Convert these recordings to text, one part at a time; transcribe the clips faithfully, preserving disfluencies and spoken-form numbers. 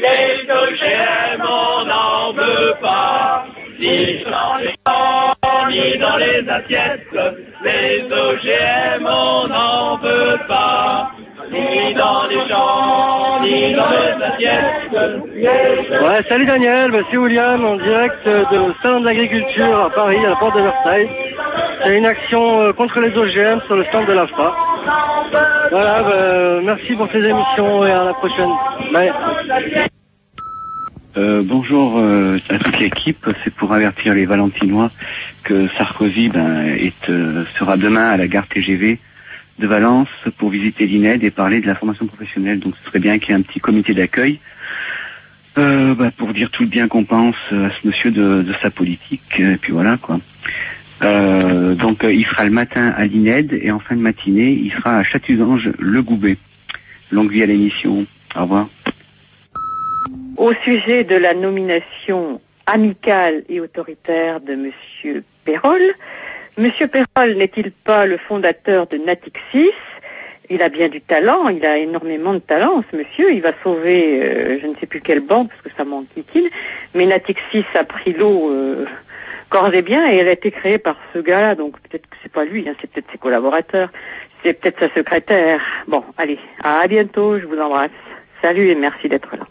Les O G M, on n'en veut pas, ni dans les champs, ni dans les assiettes. Les O G M, on n'en veut pas, ni dans les champs, ni dans les assiettes. Ouais, salut Daniel, bah, c'est William en direct de Salon de l'Agriculture à Paris, à la porte de Versailles. C'est une action euh, contre les O G M sur le stand de l'A F A. Voilà, bah, merci pour ces émissions et à la prochaine. Bye. Euh, bonjour euh, à toute l'équipe, c'est pour avertir les Valentinois que Sarkozy ben, est, euh, sera demain à la gare T G V de Valence pour visiter l'I N E D et parler de la formation professionnelle. Donc ce serait bien qu'il y ait un petit comité d'accueil euh, bah, pour dire tout le bien qu'on pense à ce monsieur de, de sa politique, et puis voilà quoi. Euh, donc euh, il sera le matin à l'I N E D et en fin de matinée il sera à Châtuzange-le-Goubet. Longue vie à l'émission, au revoir. Au sujet de la nomination amicale et autoritaire de Monsieur Pérol, Monsieur Pérol n'est-il pas le fondateur de Natixis? Il a bien du talent, il a énormément de talent, ce monsieur. Il va sauver, euh, je ne sais plus quelle banque, parce que ça m'enquiquine, mais Natixis a pris l'eau euh, corps et bien, et elle a été créée par ce gars-là, donc peut-être que c'est pas lui, hein, c'est peut-être ses collaborateurs, c'est peut-être sa secrétaire. Bon, allez, à bientôt, je vous embrasse. Salut et merci d'être là.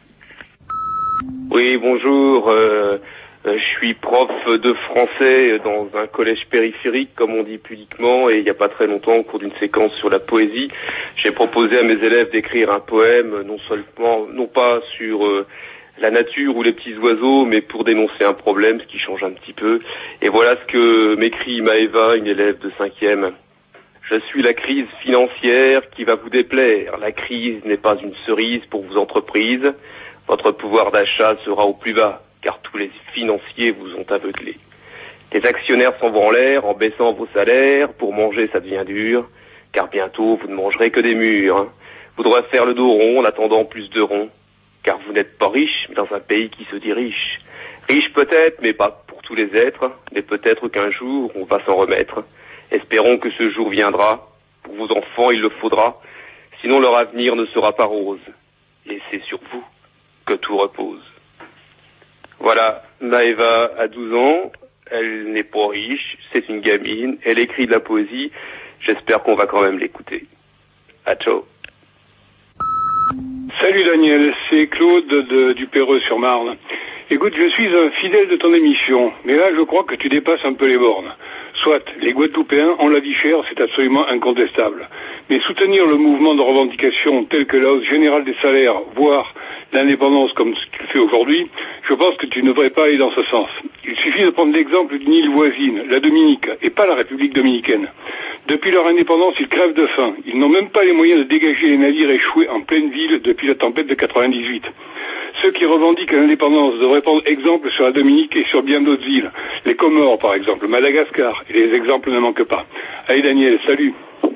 Oui, bonjour. Euh, euh, je suis prof de français dans un collège périphérique, comme on dit pudiquement, et il n'y a pas très longtemps, au cours d'une séquence sur la poésie, j'ai proposé à mes élèves d'écrire un poème, non seulement, non pas sur euh, la nature ou les petits oiseaux, mais pour dénoncer un problème, ce qui change un petit peu. Et voilà ce que m'écrit Maëva, une élève de cinquième. Je suis la crise financière qui va vous déplaire. La crise n'est pas une cerise pour vos entreprises. Votre pouvoir d'achat sera au plus bas, car tous les financiers vous ont aveuglés. Les actionnaires s'en vont en l'air en baissant vos salaires. Pour manger, ça devient dur, car bientôt, vous ne mangerez que des murs. Vous devrez faire le dos rond en attendant plus de ronds, car vous n'êtes pas riche, mais dans un pays qui se dit riche. Riche peut-être, mais pas pour tous les êtres, mais peut-être qu'un jour, on va s'en remettre. Espérons que ce jour viendra. Pour vos enfants, il le faudra, sinon leur avenir ne sera pas rose. Et c'est sur vous que tout repose. Voilà, Maëva a douze ans, elle n'est pas riche, c'est une gamine, elle écrit de la poésie, j'espère qu'on va quand même l'écouter. À ciao. Salut Daniel, c'est Claude de, du Perreux-sur-Marne. Écoute, je suis un fidèle de ton émission, mais là je crois que tu dépasses un peu les bornes. Soit, les Guadeloupéens ont la vie chère, c'est absolument incontestable. Mais soutenir le mouvement de revendication tel que la hausse générale des salaires, voire l'indépendance comme ce qu'il fait aujourd'hui, je pense que tu ne devrais pas aller dans ce sens. Il suffit de prendre l'exemple d'une île voisine, la Dominique, et pas la République dominicaine. Depuis leur indépendance, ils crèvent de faim. Ils n'ont même pas les moyens de dégager les navires échoués en pleine ville depuis la tempête de quatre-vingt-dix-huit. Ceux qui revendiquent l'indépendance devraient prendre exemple sur la Dominique et sur bien d'autres îles. Les Comores, par exemple, Madagascar, et les exemples ne manquent pas. Allez Daniel, salut.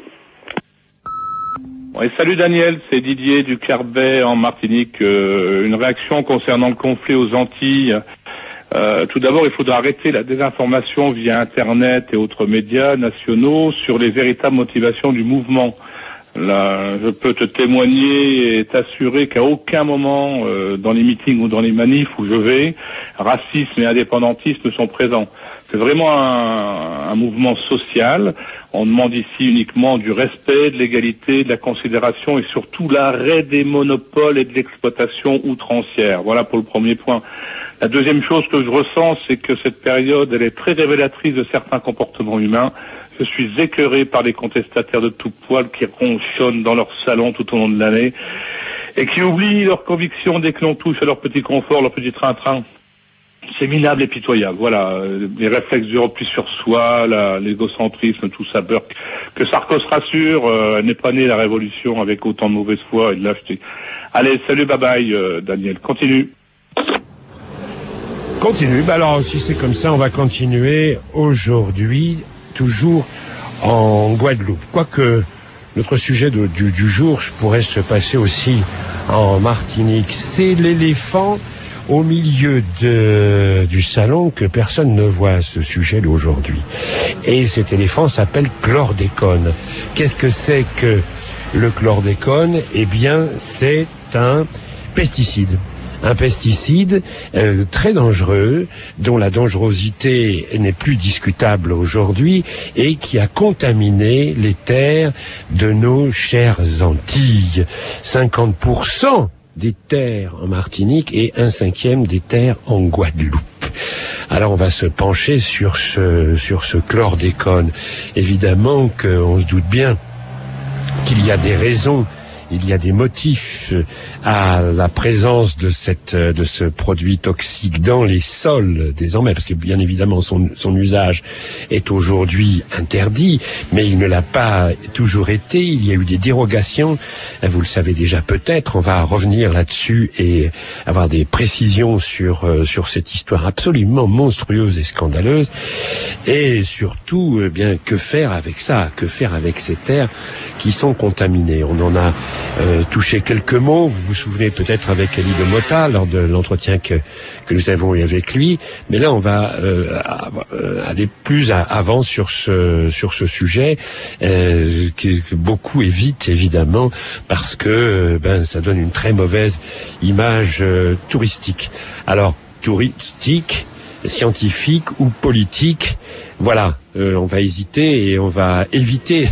Ouais, salut Daniel, c'est Didier du Carbet en Martinique. Euh, une réaction concernant le conflit aux Antilles. Euh, tout d'abord, il faudra arrêter la désinformation via Internet et autres médias nationaux sur les véritables motivations du mouvement. Là, je peux te témoigner et t'assurer qu'à aucun moment, euh, dans les meetings ou dans les manifs où je vais, racisme et indépendantisme sont présents. C'est vraiment un, un mouvement social. On demande ici uniquement du respect, de l'égalité, de la considération et surtout l'arrêt des monopoles et de l'exploitation outrancière. Voilà pour le premier point. La deuxième chose que je ressens, c'est que cette période, elle est très révélatrice de certains comportements humains. Je suis écœuré par les contestataires de tout poil qui ronchonnent dans leur salon tout au long de l'année et qui oublient leurs convictions dès que l'on touche à leur petit confort, leur petit train-train. C'est minable et pitoyable. Voilà, les réflexes du repli sur soi, la, l'égocentrisme, tout ça beurre. Que Sarko se rassure, euh, n'est pas né la révolution avec autant de mauvaise foi et de lâcheté. Allez, salut, bye bye, euh, Daniel. Continue. Continue. Bah alors, si c'est comme ça, on va continuer aujourd'hui, toujours en Guadeloupe. Quoique notre sujet de, du, du jour pourrait se passer aussi en Martinique. C'est l'éléphant au milieu de, du salon que personne ne voit, ce sujet d'aujourd'hui. Et cet éléphant s'appelle chlordécone. Qu'est-ce que c'est que le chlordécone? Eh bien, c'est un pesticide. Un pesticide euh, très dangereux, dont la dangerosité n'est plus discutable aujourd'hui et qui a contaminé les terres de nos chères Antilles. cinquante pour cent des terres en Martinique et un cinquième des terres en Guadeloupe. Alors on va se pencher sur ce, sur ce chlordécone. Évidemment qu'on se doute bien qu'il y a des raisons, il y a des motifs à la présence de cette, de ce produit toxique dans les sols désormais, parce que bien évidemment son, son usage est aujourd'hui interdit, mais il ne l'a pas toujours été. Il y a eu des dérogations, vous le savez déjà peut-être. On va revenir là-dessus et avoir des précisions sur, sur cette histoire absolument monstrueuse et scandaleuse. Et surtout, eh bien, que faire avec ça? Que faire avec ces terres qui sont contaminées? On en a Euh, toucher quelques mots, vous vous souvenez peut-être avec Ali de Mota lors de l'entretien que, que nous avons eu avec lui, mais là on va euh, aller plus à, avant sur ce sur ce sujet euh, que, que beaucoup évitent évidemment parce que ben ça donne une très mauvaise image euh, touristique. Alors touristique, scientifique ou politique, voilà, euh, on va hésiter et on va éviter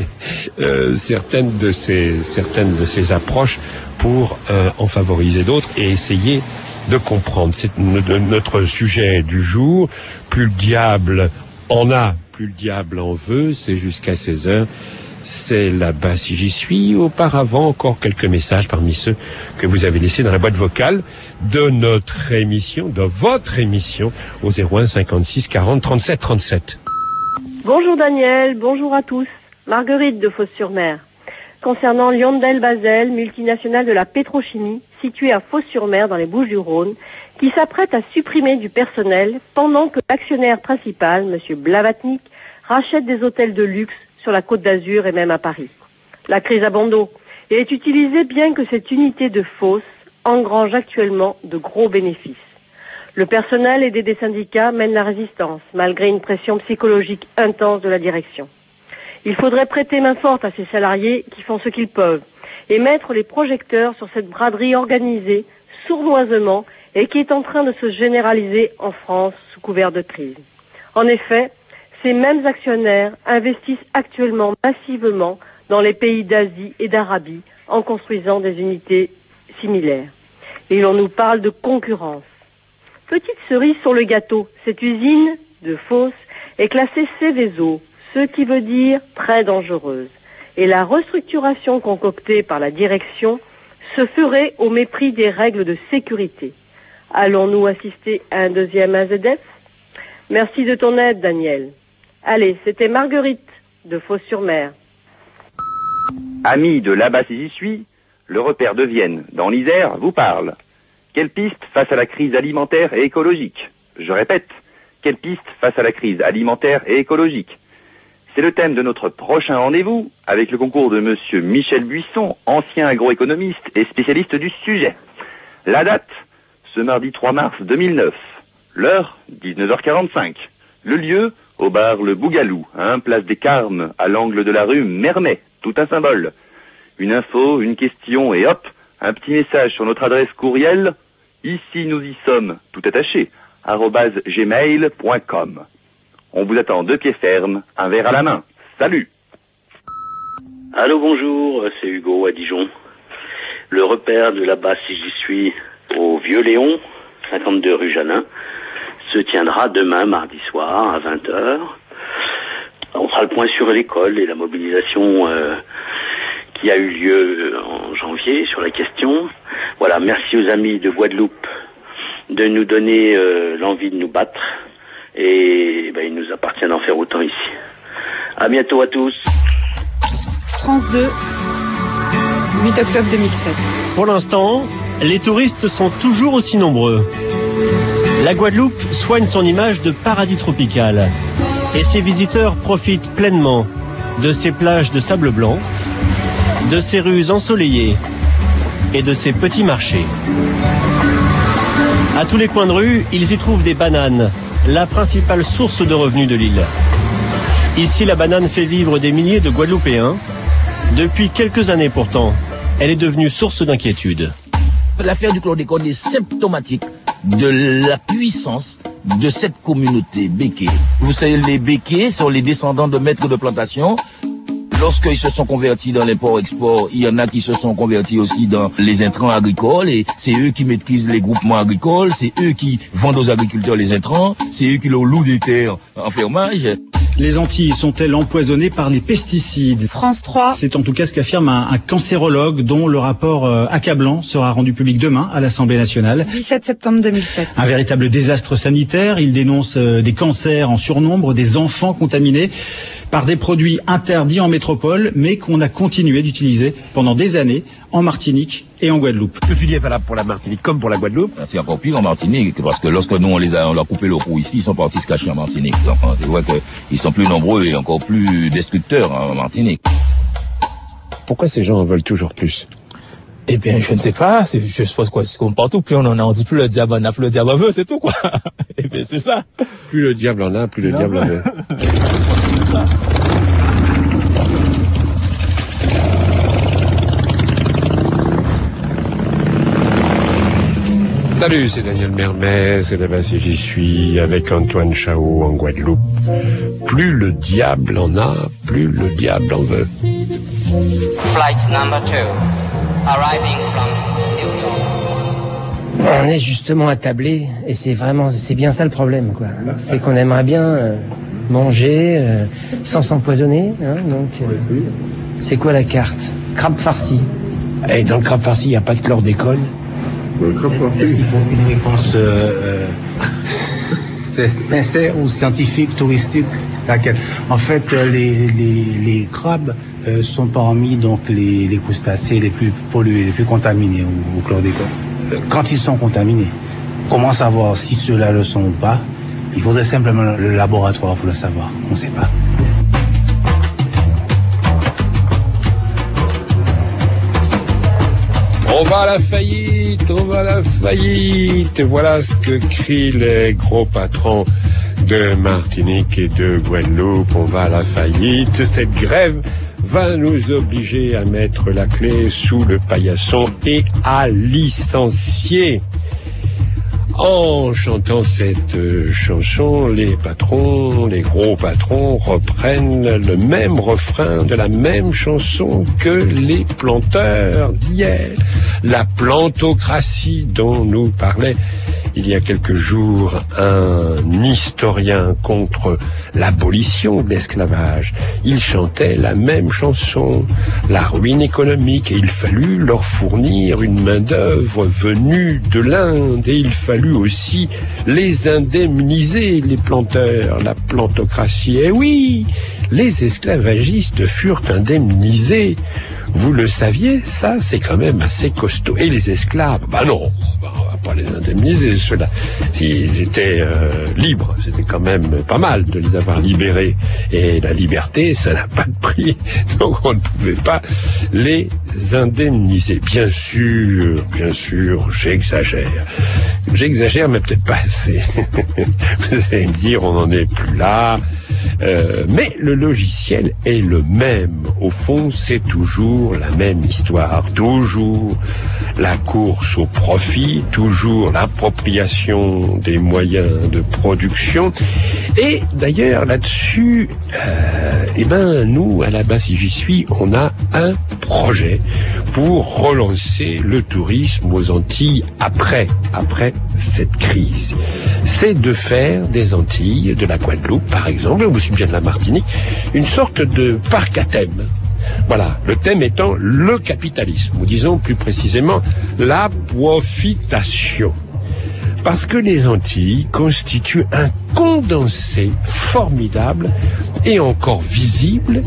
euh, certaines de ces certaines de ces approches pour euh, en favoriser d'autres et essayer de comprendre. C'est notre sujet du jour. Plus le diable en a, plus le diable en veut. C'est jusqu'à seize heures. C'est là-bas si j'y suis. Auparavant, encore quelques messages parmi ceux que vous avez laissés dans la boîte vocale de notre émission, de votre émission, au zéro un cinquante-six quarante trente-sept trente-sept. Bonjour Daniel, bonjour à tous. Marguerite de Fos-sur-Mer. Concernant Lyondell-Basel, multinationale de la pétrochimie, située à Fos-sur-Mer dans les Bouches-du-Rhône, qui s'apprête à supprimer du personnel pendant que l'actionnaire principal, M. Blavatnik, rachète des hôtels de luxe sur la Côte d'Azur et même à Paris. La crise à Bordeaux est utilisée bien que cette unité de Fos engrange actuellement de gros bénéfices. Le personnel aidé des syndicats mène la résistance malgré une pression psychologique intense de la direction. Il faudrait prêter main forte à ces salariés qui font ce qu'ils peuvent et mettre les projecteurs sur cette braderie organisée sournoisement et qui est en train de se généraliser en France sous couvert de crise. En effet, ces mêmes actionnaires investissent actuellement massivement dans les pays d'Asie et d'Arabie en construisant des unités similaires. Et l'on nous parle de concurrence. Petite cerise sur le gâteau, cette usine de Fos est classée Seveso, ce qui veut dire très dangereuse. Et la restructuration concoctée par la direction se ferait au mépris des règles de sécurité. Allons-nous assister à un deuxième A Z F? Merci de ton aide, Daniel. Allez, c'était Marguerite de Fos-sur-Mer. Amis de là-bas si j'y suis, le repère de Vienne, dans l'Isère, vous parle. Quelle piste face à la crise alimentaire et écologique? Je répète, quelle piste face à la crise alimentaire et écologique? C'est le thème de notre prochain rendez-vous avec le concours de monsieur Michel Buisson, ancien agroéconomiste et spécialiste du sujet. La date, ce mardi trois mars deux mille neuf. L'heure, dix-neuf heures quarante-cinq. Le lieu, au bar Le Bougalou, hein, place des Carmes, à l'angle de la rue Mermet, tout un symbole. Une info, une question et hop, un petit message sur notre adresse courriel, ici nous y sommes, tout attaché, arobase gmail point com. On vous attend de pied ferme, un verre à la main. Salut! Allô, bonjour, c'est Hugo à Dijon. Le repère de là-bas si j'y suis au Vieux-Léon, cinquante-deux rue Janin, se tiendra demain, mardi soir, à vingt heures. On fera le point sur l'école et la mobilisation euh, qui a eu lieu en janvier sur la question. Voilà, merci aux amis de Guadeloupe de nous donner euh, l'envie de nous battre. Et ben, il nous appartient d'en faire autant ici. À bientôt à tous. France deux, huit octobre deux mille sept. Pour l'instant, les touristes sont toujours aussi nombreux. La Guadeloupe soigne son image de paradis tropical et ses visiteurs profitent pleinement de ses plages de sable blanc, de ses rues ensoleillées et de ses petits marchés. À tous les coins de rue, ils y trouvent des bananes, la principale source de revenus de l'île. Ici, la banane fait vivre des milliers de Guadeloupéens. Depuis quelques années pourtant, elle est devenue source d'inquiétude. L'affaire du chlordécone est symptomatique de la puissance de cette communauté béké. Vous savez, les békés sont les descendants de maîtres de plantation. Lorsqu'ils se sont convertis dans l'import-export, il y en a qui se sont convertis aussi dans les intrants agricoles et c'est eux qui maîtrisent les groupements agricoles, c'est eux qui vendent aux agriculteurs les intrants, c'est eux qui leur louent des terres en fermage. Les Antilles sont-elles empoisonnées par des pesticides? France trois. C'est en tout cas ce qu'affirme un, un cancérologue dont le rapport euh, accablant sera rendu public demain à l'Assemblée nationale. dix-sept septembre deux mille sept. Un véritable désastre sanitaire. Il dénonce euh, des cancers en surnombre, des enfants contaminés par des produits interdits en métropole, mais qu'on a continué d'utiliser pendant des années en Martinique et en Guadeloupe. Ce que tu dis est valable pour la Martinique comme pour la Guadeloupe. C'est encore pire en Martinique, parce que lorsque nous on les a, on leur a coupé le cou ici, ils sont partis se cacher en Martinique. Enfin, tu vois qu'ils sont plus nombreux et encore plus destructeurs en Martinique. Pourquoi ces gens en veulent toujours plus? Eh bien, je ne sais pas, c'est, je suppose quoi, c'est comme partout, plus on en a, on dit plus le diable en a, plus le diable en veut, c'est tout, quoi. Eh bien, c'est ça. Plus le diable en a, plus le non, diable en veut. Salut, c'est Daniel Mermet, c'est là-bas si j'y suis, avec Antoine Chao en Guadeloupe. Plus le diable en a, plus le diable en veut. Flight number two, arriving from New York. On est justement attablé, et c'est vraiment, c'est bien ça le problème, quoi. C'est qu'on aimerait bien euh, manger euh, sans s'empoisonner, hein, donc. Euh, c'est quoi la carte? Crabe farci. Et dans le crabe farci, il n'y a pas de chlordécone. Est-ce qu'il faut une réponse euh, euh, sincère ou scientifique, touristique? Laquelle? En fait, les, les, les crabes euh, sont parmi donc les, les crustacés les plus pollués, les plus contaminés au, au chlordécone. Euh, quand ils sont contaminés, comment savoir si ceux-là le sont ou pas? Il faudrait simplement le laboratoire pour le savoir. On ne sait pas. On va à la faillite, on va à la faillite. Voilà ce que crient les gros patrons de Martinique et de Guadeloupe. On va à la faillite. Cette grève va nous obliger à mettre la clé sous le paillasson et à licencier. En chantant cette chanson, les patrons, les gros patrons reprennent le même refrain de la même chanson que les planteurs d'hier. La plantocratie dont nous parlait il y a quelques jours un historien contre l'abolition de l'esclavage. Il chantait la même chanson, la ruine économique, et il fallut leur fournir une main-d'œuvre venue de l'Inde, et il fallut aussi les indemniser, les planteurs, la plantocratie. Et oui, les esclavagistes furent indemnisés. Vous le saviez, ça, c'est quand même assez costaud. Et les esclaves, bah non, bah on va pas les indemniser, ceux-là. S'ils étaient euh, libres, c'était quand même pas mal de les avoir libérés. Et la liberté, ça n'a pas de prix, donc on ne pouvait pas les indemniser. Bien sûr, bien sûr, j'exagère. J'exagère, mais peut-être pas assez. Vous allez me dire, on n'en est plus là. Euh, mais le logiciel est le même. Au fond, c'est toujours la même histoire. Toujours la course au profit, toujours l'appropriation des moyens de production. Et d'ailleurs, là-dessus, euh, eh ben, nous, à la base, si j'y suis, on a un projet pour relancer le tourisme aux Antilles après, après cette crise. C'est de faire des Antilles, de la Guadeloupe, par exemple, ou aussi bien de la Martinique, une sorte de parc à thème. Voilà, le thème étant le capitalisme, ou disons plus précisément la profitation. Parce que les Antilles constituent un condensé formidable et encore visible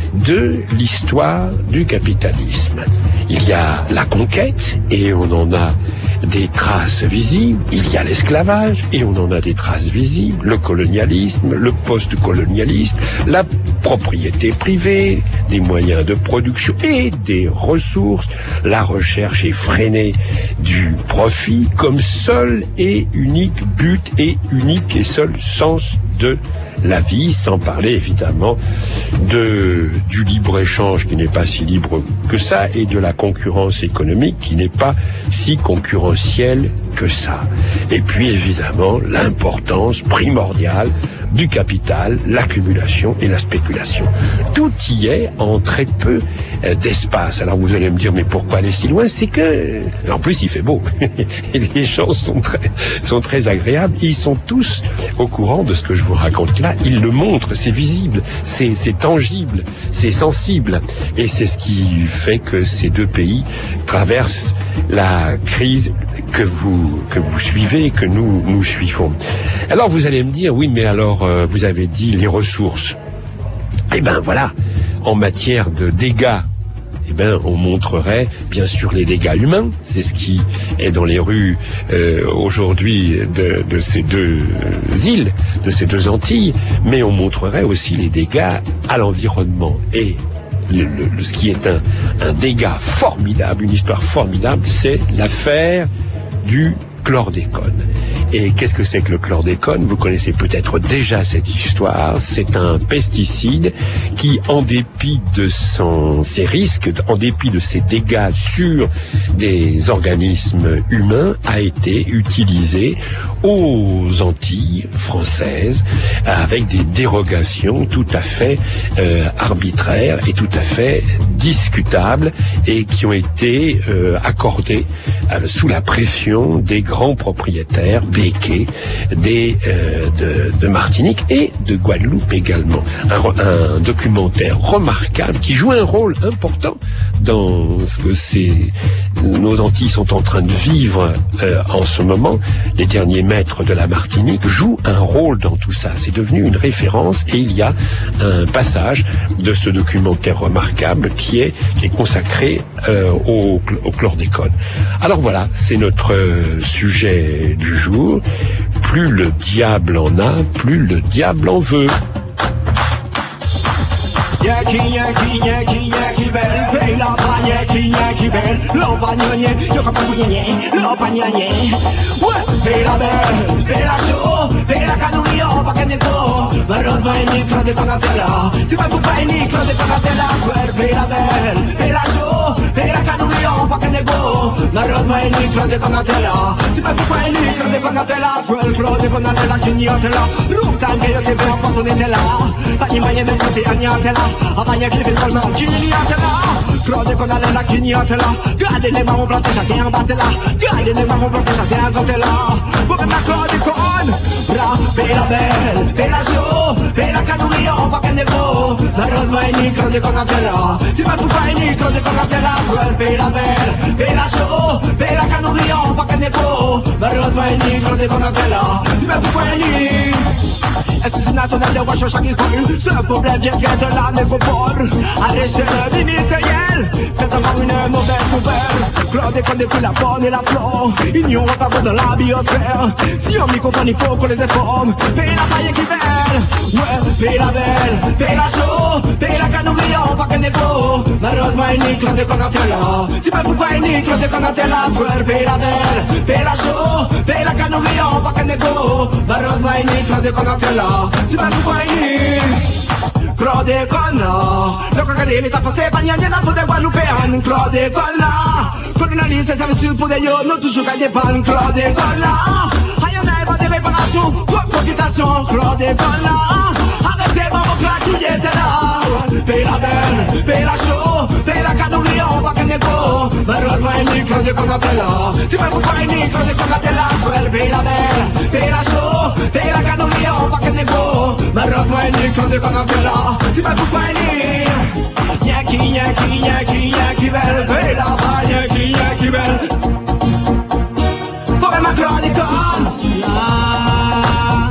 de l'histoire du capitalisme. Il y a la conquête, et on en a des traces visibles. Il y a l'esclavage, et on en a des traces visibles. Le colonialisme, le post-colonialisme, la propriété privée, des moyens de production et des ressources, la recherche effrénée du profit comme seul et unique but et unique et seul sens de la vie, sans parler évidemment de, du libre-échange qui n'est pas si libre que ça et de la concurrence économique qui n'est pas si concurrentielle que ça. Et puis évidemment l'importance primordiale du capital, l'accumulation et la spéculation. Tout y est en très peu euh, d'espace. Alors vous allez me dire, mais pourquoi aller si loin? C'est que, en plus il fait beau, et les gens sont très, sont très agréables, ils sont tous au courant de ce que je vous raconte là, ils le montrent, c'est visible, c'est, c'est tangible, c'est sensible, et c'est ce qui fait que ces deux pays traversent la crise que vous, que vous suivez, que nous, nous suivons. Alors vous allez me dire, oui, mais alors, euh, vous avez dit les ressources. Eh ben voilà, en matière de dégâts, eh ben on montrerait bien sûr les dégâts humains, c'est ce qui est dans les rues euh, aujourd'hui de, de ces deux îles, de ces deux Antilles, mais on montrerait aussi les dégâts à l'environnement. Et le, le, ce qui est un, un dégât formidable, une histoire formidable, c'est l'affaire du chlordécone. Et qu'est-ce que c'est que le chlordécone? Vous connaissez peut-être déjà cette histoire. C'est un pesticide qui, en dépit de son, ses risques, en dépit de ses dégâts sur des organismes humains, a été utilisé aux Antilles françaises avec des dérogations tout à fait euh, arbitraires et tout à fait discutables et qui ont été euh, accordées euh, sous la pression des grands propriétaires béquets des, euh, de, de Martinique et de Guadeloupe également. Un, un documentaire remarquable qui joue un rôle important dans ce que ces, nos Antilles sont en train de vivre euh, en ce moment. Les derniers maîtres de la Martinique jouent un rôle dans tout ça. C'est devenu une référence et il y a un passage de ce documentaire remarquable qui est, qui est consacré euh, au, au chlordécone. Alors voilà, c'est notre euh, sujet du jour. Plus le diable en a, plus le diable en veut. Yankee, Yankee, Yankee, Yankee belle, paye la pa, Yankee, Yankee belle, l'ompagnonnier, yo kapounyenye, l'ompagnonnier. Ouais, paye la belle, paye la chaud, paye la canouille, on va gagner go. Malheureusement, il n'y a que des là. Tu me fous pas, il n'y a que des là. Ouais, paye la belle, paye la chaud, paye la canouille, on va gagner go. Malheureusement, il n'y a que des là. Tu me fous pas, il n'y a que des là. Ouais, le clou de Conatella, qui n'y a que là. Room time, que yo te veux, pas son était là. Pas ni moyen de côté, il n'y a que là. Avanya qui fait tellement qui n'y a que là. Claude qu'on a là qui n'y a que là. Gardez les mamans plantés chacun en bas là. Gardez les mamans plantés chacun en côté là. Pour que ma Claude qu'on bra, paye la belle, paye la chaud, paye la canouille, on va gagner gros. Malheureusement il n'y a Claude qu'on a là. Tu m'as fous pas il n'y a Claude qu'on a là. Ouais, paye la belle, paye la chaud, paye la canouille, on va gagner gros. Malheureusement il n'y a Claude qu'on a là. Tu m'as fous pas il n'y a. Est-ce national de Wash chaque école? Ce problème vient de la métropole. À l'échelle ministérielle, c'est encore une mauvaise nouvelle. Claude déconne depuis la faune et la flore. Ils n'y auront pas dans la biosphère. Si on m'y comprend, il faut qu'on les informe. Paye la paille qui belle. Ouais, paye la belle, paye la chaud, paye la canouille, on va gagner gros. Malheureusement, il n'y a Claude qu'on a là. Si pas pourquoi il n'y a Claude qu'on a là. Frère, paye la belle, paye la chaud, paye la canouille, on va gagner gros. Malheureusement, il n'y a Claude qu'on a là. Tu m'as tout poigné Claude Conna le crocodile est affancé pas n'y a rien à foutre de Guadeloupéenne Claude Conna colonialise ses habitudes pour des yeux non toujours qu'à dépendre Claude Conna aïe on a pas de réparation quoi de profitation Claude Conna arrêtez maman claque qui était là paye la belle, paye la chaud paye la canouille, on va gagner gros malheureusement il n'y a Claude Conna là tu m'as tout poigné Claude Conna là paye la belle, paye la chaud paye la canouille, on va gagner gros malheureusement il n'y a Claude Conna là tu m'as tout poigné Yankee, Yankee, Yankee, Yankee belle paye la belle, Yankee, Yankee belle pour ma Claude Conna là.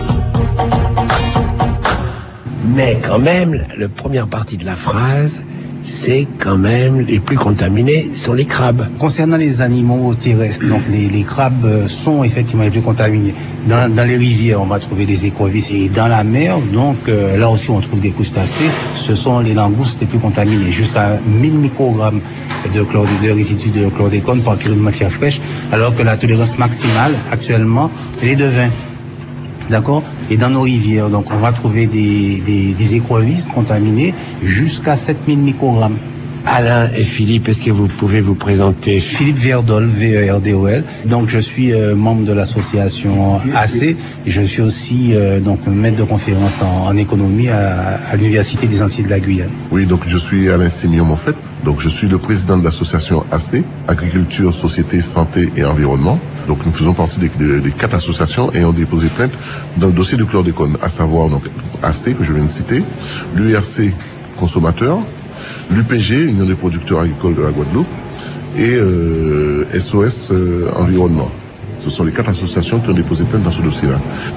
Mais quand même, la première partie de la phrase, c'est quand même les plus contaminés sont les crabes. Concernant les animaux terrestres, donc les, les crabes sont effectivement les plus contaminés. Dans, dans les rivières, on va trouver des écrevisses et dans la mer, donc euh, là aussi on trouve des crustacés. Ce sont les langoustes les plus contaminés, jusqu'à mille microgrammes de, chlore, de résidus de chlordécone par kilo de matière fraîche, alors que la tolérance maximale actuellement elle est de vingt. D'accord. Et dans nos rivières, donc on va trouver des, des, des écrevisses contaminées jusqu'à sept mille microgrammes. Alain et Philippe, est-ce que vous pouvez vous présenter? Philippe Verdol, V E R D O L. Donc je suis euh, membre de l'association A C. Et je suis aussi euh, donc maître de conférence en, en économie à, à l'Université des Antilles de la Guyane. Oui, donc je suis Alain Sémion en fait. Donc je suis le président de l'association A C, Agriculture, Société, Santé et Environnement. Donc nous faisons partie des, des, des quatre associations et ont déposé plainte dans le dossier du chlordécone, à savoir donc A C que je viens de citer, l'U R C consommateur, l'U P G, Union des producteurs agricoles de la Guadeloupe, et euh, S O S euh, Environnement. Ce sont les quatre associations qui ont déposé plainte dans ce dossier-là.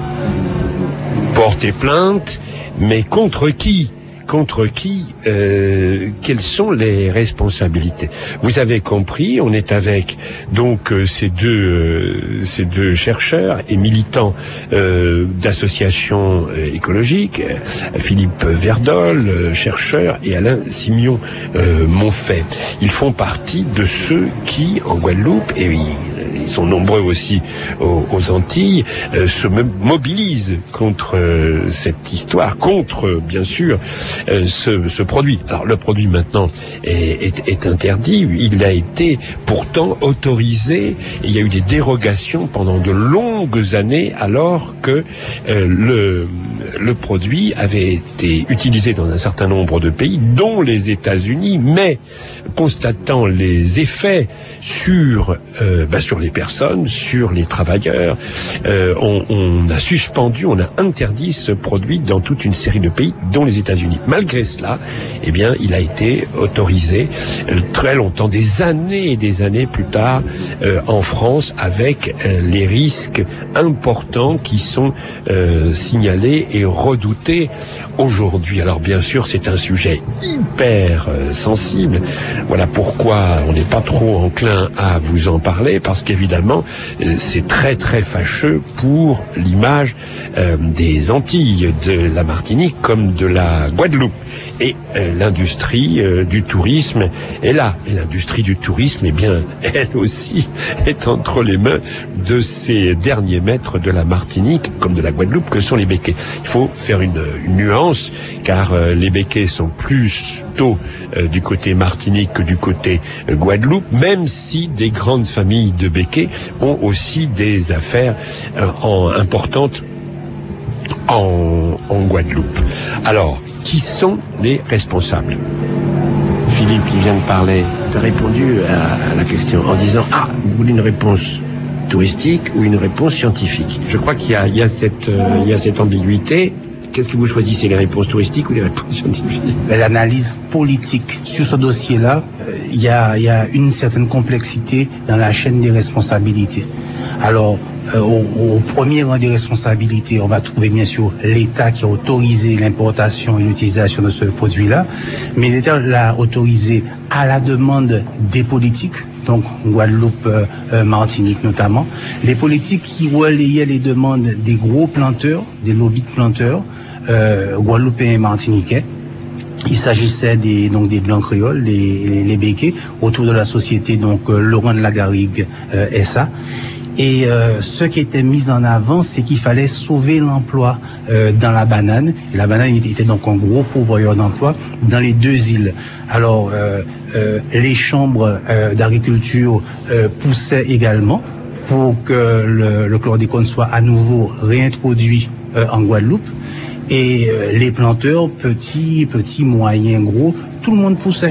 Porter plainte, mais contre qui? Contre qui euh, Quelles sont les responsabilités? Vous avez compris, on est avec donc euh, ces deux euh, ces deux chercheurs et militants euh, d'associations euh, écologiques, euh, Philippe Verdol, euh, chercheur, et Alain Sémion euh, Monfait. Ils font partie de ceux qui, en Guadeloupe, et ils sont nombreux aussi aux, aux Antilles, euh, se mobilisent contre euh, cette histoire, contre, bien sûr, euh, ce, ce produit. Alors, le produit, maintenant, est, est, est interdit. Il a été, pourtant, autorisé. Il y a eu des dérogations pendant de longues années, alors que euh, le, le produit avait été utilisé dans un certain nombre de pays, dont les États-Unis, mais constatant les effets sur, euh, bah, sur les personnes, sur les travailleurs, euh, on, on a suspendu, on a interdit ce produit dans toute une série de pays, dont les États-Unis. Malgré cela, eh bien, il a été autorisé euh, très longtemps, des années et des années plus tard, euh, en France, avec euh, les risques importants qui sont euh, signalés et redoutés aujourd'hui. Alors, bien sûr, c'est un sujet hyper euh, sensible. Voilà pourquoi on n'est pas trop enclin à vous en parler, parce qu'évidemment, euh, c'est très très fâcheux pour l'image euh, des Antilles, de la Martinique comme de la Guadeloupe. Et euh, l'industrie euh, du tourisme est là. Et l'industrie du tourisme, eh bien, elle aussi est entre les mains de ces derniers maîtres de la Martinique, comme de la Guadeloupe, que sont les béquets. Il faut faire une, une nuance, car euh, les béquets sont plus tôt euh, du côté Martinique que du côté euh, Guadeloupe, même si des grandes familles de béquets ont aussi des affaires euh, en, importantes en, en Guadeloupe. Alors, qui sont les responsables? Philippe, qui vient de parler, a répondu à, à la question en disant « Ah, vous voulez une réponse touristique ou une réponse scientifique ?» Je crois qu'il y a, il y a cette, euh, il y a cette ambiguïté. Qu'est-ce que vous choisissez, les réponses touristiques ou les réponses scientifiques? L'analyse politique sur ce dossier-là, il y a, il y a une certaine complexité dans la chaîne des responsabilités. Alors, euh, au, au premier rang des responsabilités, on va trouver bien sûr l'État qui a autorisé l'importation et l'utilisation de ce produit-là, mais l'État l'a autorisé à la demande des politiques, donc Guadeloupe, euh, euh, Martinique notamment, les politiques qui relayaient les demandes des gros planteurs, des lobbies de planteurs, euh, guadeloupéens et martiniquais. Il s'agissait des donc des blancs créoles, les, les, les béquets, autour de la société donc euh, Laurent de la Garrigue euh, S A. Et euh, ce qui était mis en avant, c'est qu'il fallait sauver l'emploi euh, dans la banane. Et la banane était donc un gros pourvoyeur d'emploi dans les deux îles. Alors, euh, euh, les chambres euh, d'agriculture euh, poussaient également pour que le, le chlordécone soit à nouveau réintroduit euh, en Guadeloupe. Et euh, les planteurs, petits, petits, moyens, gros, tout le monde poussait.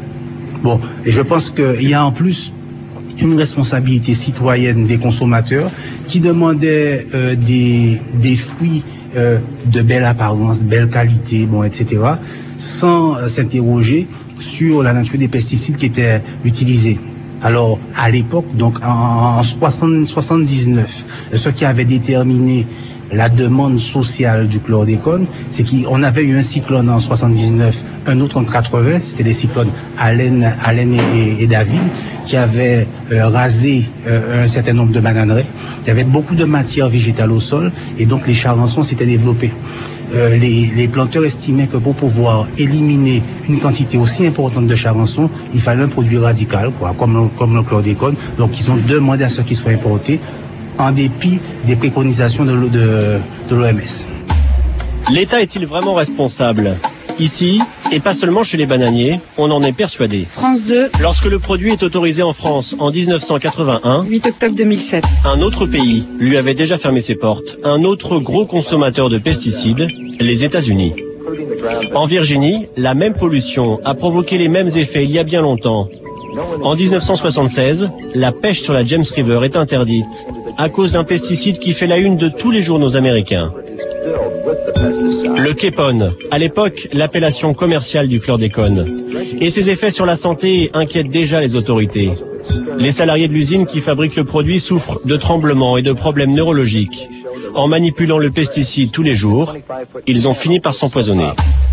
Bon, et je pense qu'il y a en plus une responsabilité citoyenne des consommateurs qui demandaient euh, des, des fruits euh, de belle apparence, belle qualité, bon, et cetera, sans euh, s'interroger sur la nature des pesticides qui étaient utilisés. Alors, à l'époque, donc en, en soixante, soixante-dix-neuf, ce qui avait déterminé la demande sociale du chlordécone, c'est qu'on avait eu un cyclone en soixante-dix-neuf, un autre en quatre-vingts, c'était les cyclones Allen, Allen et, et David, qui avaient euh, rasé euh, un certain nombre de bananeraies. Il y avait beaucoup de matière végétale au sol, et donc les charançons s'étaient développés. Euh, les, les planteurs estimaient que pour pouvoir éliminer une quantité aussi importante de charançons, il fallait un produit radical, quoi, comme le, comme le chlordécone. Donc ils ont demandé à ce qu'il soit importé. en dépit des préconisations de, de, de l'O M S. L'État est-il vraiment responsable ? Ici, et pas seulement chez les bananiers, on en est persuadé. France deux. Lorsque le produit est autorisé en France en dix-neuf cent quatre-vingt-un, huit octobre deux mille sept, un autre pays lui avait déjà fermé ses portes, un autre gros consommateur de pesticides, les États-Unis. En Virginie, la même pollution a provoqué les mêmes effets il y a bien longtemps. En dix-neuf cent soixante-seize, la pêche sur la James River est interdite à cause d'un pesticide qui fait la une de tous les journaux américains. Le Képone, à l'époque l'appellation commerciale du chlordécone. Et ses effets sur la santé inquiètent déjà les autorités. Les salariés de l'usine qui fabrique le produit souffrent de tremblements et de problèmes neurologiques. En manipulant le pesticide tous les jours, ils ont fini par s'empoisonner.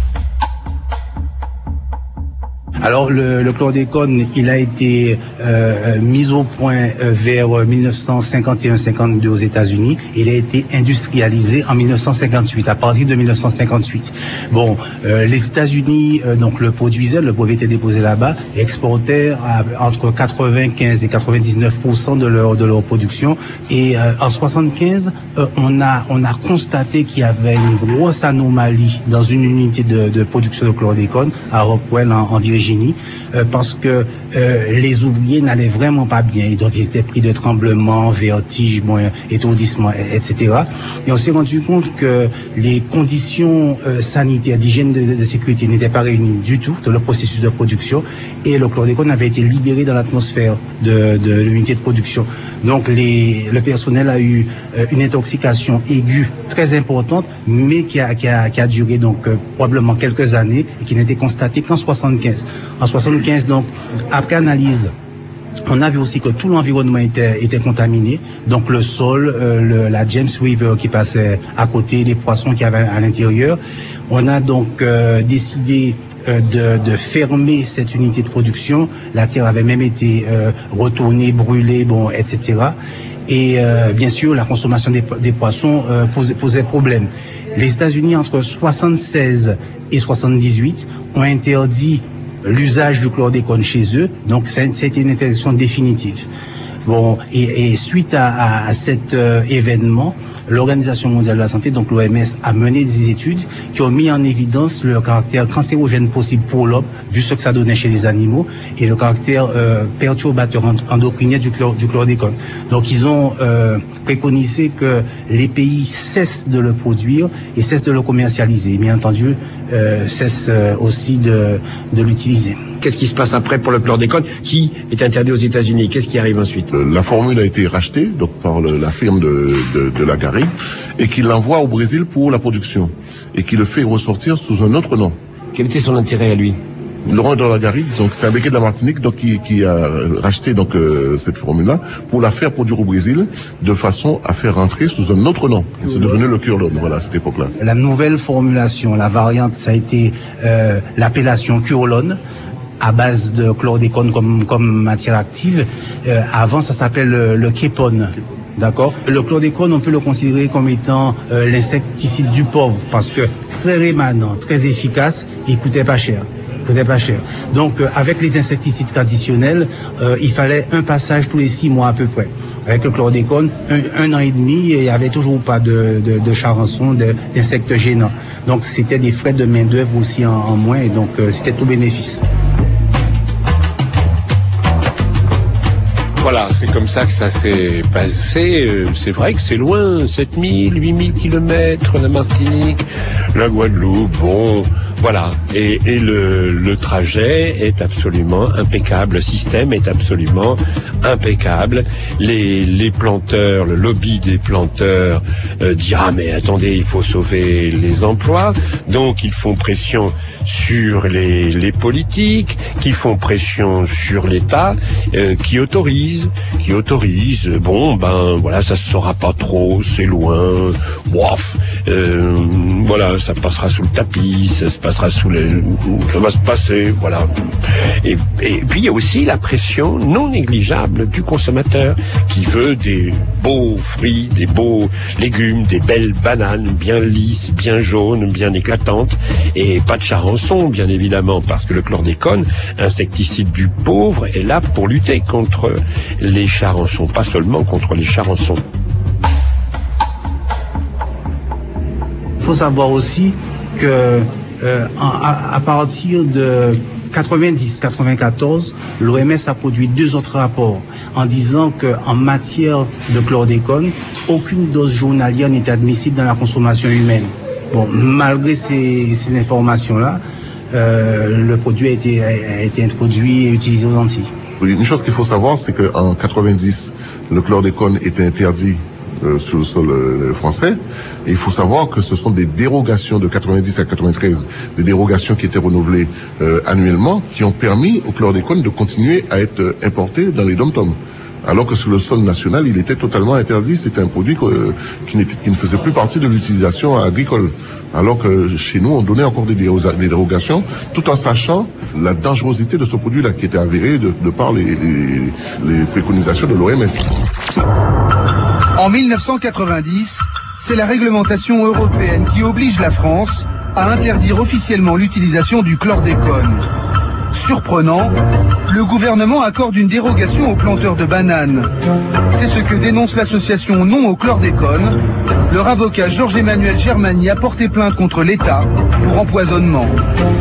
Alors le, le chlordécone, il a été euh, mis au point euh, vers mille neuf cent cinquante et un cinquante-deux aux États-Unis. Il a été industrialisé en mille neuf cent cinquante-huit, à partir de mille neuf cent cinquante-huit. Bon, euh, les États-Unis euh, donc le produisaient, le brevet était déposé là-bas, et exportaient à, entre quatre-vingt-quinze et quatre-vingt-dix-neuf pour cent de leur de leur production. Et euh, en soixante-quinze, euh, on a on a constaté qu'il y avait une grosse anomalie dans une unité de, de production de chlordécone à Rockwell en, en Virginie. Euh, parce que euh, les ouvriers n'allaient vraiment pas bien, et donc ils étaient pris de tremblements, vertiges, bon, étourdissements, et cetera. Et on s'est rendu compte que les conditions euh, sanitaires, d'hygiène, de, de sécurité n'étaient pas réunies du tout dans le processus de production, et le chlordécone avait été libéré dans l'atmosphère de, de l'unité de production. Donc les, le personnel a eu euh, une intoxication aiguë très importante, mais qui a, qui a, qui a duré donc euh, probablement quelques années et qui n'était constatée qu'en soixante-quinze. En soixante-quinze, donc, après analyse, on a vu aussi que tout l'environnement était, était contaminé. Donc, le sol, euh, le, la James River qui passait à côté, les poissons qui avaient à l'intérieur. On a donc euh, décidé euh, de, de fermer cette unité de production. La terre avait même été euh, retournée, brûlée, bon, et cetera. Et euh, bien sûr, la consommation des, des poissons euh, posait, posait problème. Les États-Unis, entre soixante-seize et soixante-dix-huit, ont interdit l'usage du chlordécone chez eux, donc c'était une interdiction définitive. Bon, et, et suite à, à, à cet euh, événement, l'Organisation mondiale de la santé, donc l'O M S, a mené des études qui ont mis en évidence le caractère cancérogène possible pour l'homme, vu ce que ça donnait chez les animaux, et le caractère euh, perturbateur endocrinien du, chlor, du chlordécone. Donc ils ont euh, préconisé que les pays cessent de le produire et cessent de le commercialiser. Et bien entendu, euh, cessent euh, aussi de, de l'utiliser. Qu'est-ce qui se passe après pour le chlordécone qui est interdit aux États-Unis? Qu'est-ce qui arrive ensuite? La formule a été rachetée donc par le, la firme de, de, de la Garrigue et qui l'envoie au Brésil pour la production et qui le fait ressortir sous un autre nom. Quel était son intérêt à lui? Laurent de la Garrigue, donc c'est un béquet de la Martinique, donc qui, qui a racheté donc euh, cette formule-là pour la faire produire au Brésil de façon à faire rentrer sous un autre nom. C'est devenu le Curlone, voilà, à cette époque-là. La nouvelle formulation, la variante, ça a été euh, l'appellation Curlone, à base de chlordécone comme, comme matière active. Euh, avant, ça s'appelait le, le Képone. D'accord. Le chlordécone, on peut le considérer comme étant euh, l'insecticide du pauvre, parce que très rémanent, très efficace, et il coûtait pas cher. Il coûtait pas cher. Donc, euh, avec les insecticides traditionnels, euh, il fallait un passage tous les six mois à peu près. Avec le chlordécone, un, un an et demi, il n'y avait toujours pas de, de, de charançon, de, d'insectes gênants. Donc, c'était des frais de main d'œuvre aussi en, en moins, et donc euh, c'était tout bénéfice. Voilà, c'est comme ça que ça s'est passé. C'est vrai que c'est loin, sept mille, huit mille kilomètres, la Martinique, la Guadeloupe, bon, voilà. Et, et le, le trajet est absolument impeccable, le système est absolument impeccable. Les, les planteurs, le lobby des planteurs euh, dit « Ah mais attendez, il faut sauver les emplois ». Donc ils font pression sur les, les politiques, qui font pression sur l'État, euh, qui autorise qui autorise, bon, ben, voilà, ça se saura pas trop, c'est loin, bof, euh, voilà, ça passera sous le tapis, ça se passera sous les, ça va se passer, voilà. Et, et puis, il y a aussi la pression non négligeable du consommateur, qui veut des beaux fruits, des beaux légumes, des belles bananes, bien lisses, bien jaunes, bien éclatantes, et pas de charançon, bien évidemment, parce que le chlordécone, insecticide du pauvre, est là pour lutter contre les charançons, pas seulement contre les charançons. faut savoir aussi que euh, à, à partir de quatre-vingt-dix quatre-vingt-quatorze, l'O M S a produit deux autres rapports en disant qu'en matière de chlordécone, aucune dose journalière n'est admissible dans la consommation humaine. Bon, malgré ces, ces informations-là, euh, le produit a été, a été introduit et utilisé aux Antilles. Oui, une chose qu'il faut savoir, c'est qu'en quatre-vingt-dix, le chlordécone était interdit Euh, sur le sol euh, français. Et il faut savoir que ce sont des dérogations de quatre-vingt-dix à quatre-vingt-treize, des dérogations qui étaient renouvelées euh, annuellement, qui ont permis au chlordécone de continuer à être euh, importé dans les dom-toms. Alors que sur le sol national, il était totalement interdit. C'était un produit que, euh, qui, n'était, qui ne faisait plus partie de l'utilisation agricole. Alors que chez nous, on donnait encore des, des dérogations, tout en sachant la dangerosité de ce produit-là, qui était avérée de, de par les, les, les préconisations de l'O M S. En mille neuf cent quatre-vingt-dix, c'est la réglementation européenne qui oblige la France à interdire officiellement l'utilisation du chlordécone. Surprenant, le gouvernement accorde une dérogation aux planteurs de bananes. C'est ce que dénonce l'association Non au chlordécone. Leur avocat Georges-Emmanuel Germani a porté plainte contre l'État pour empoisonnement.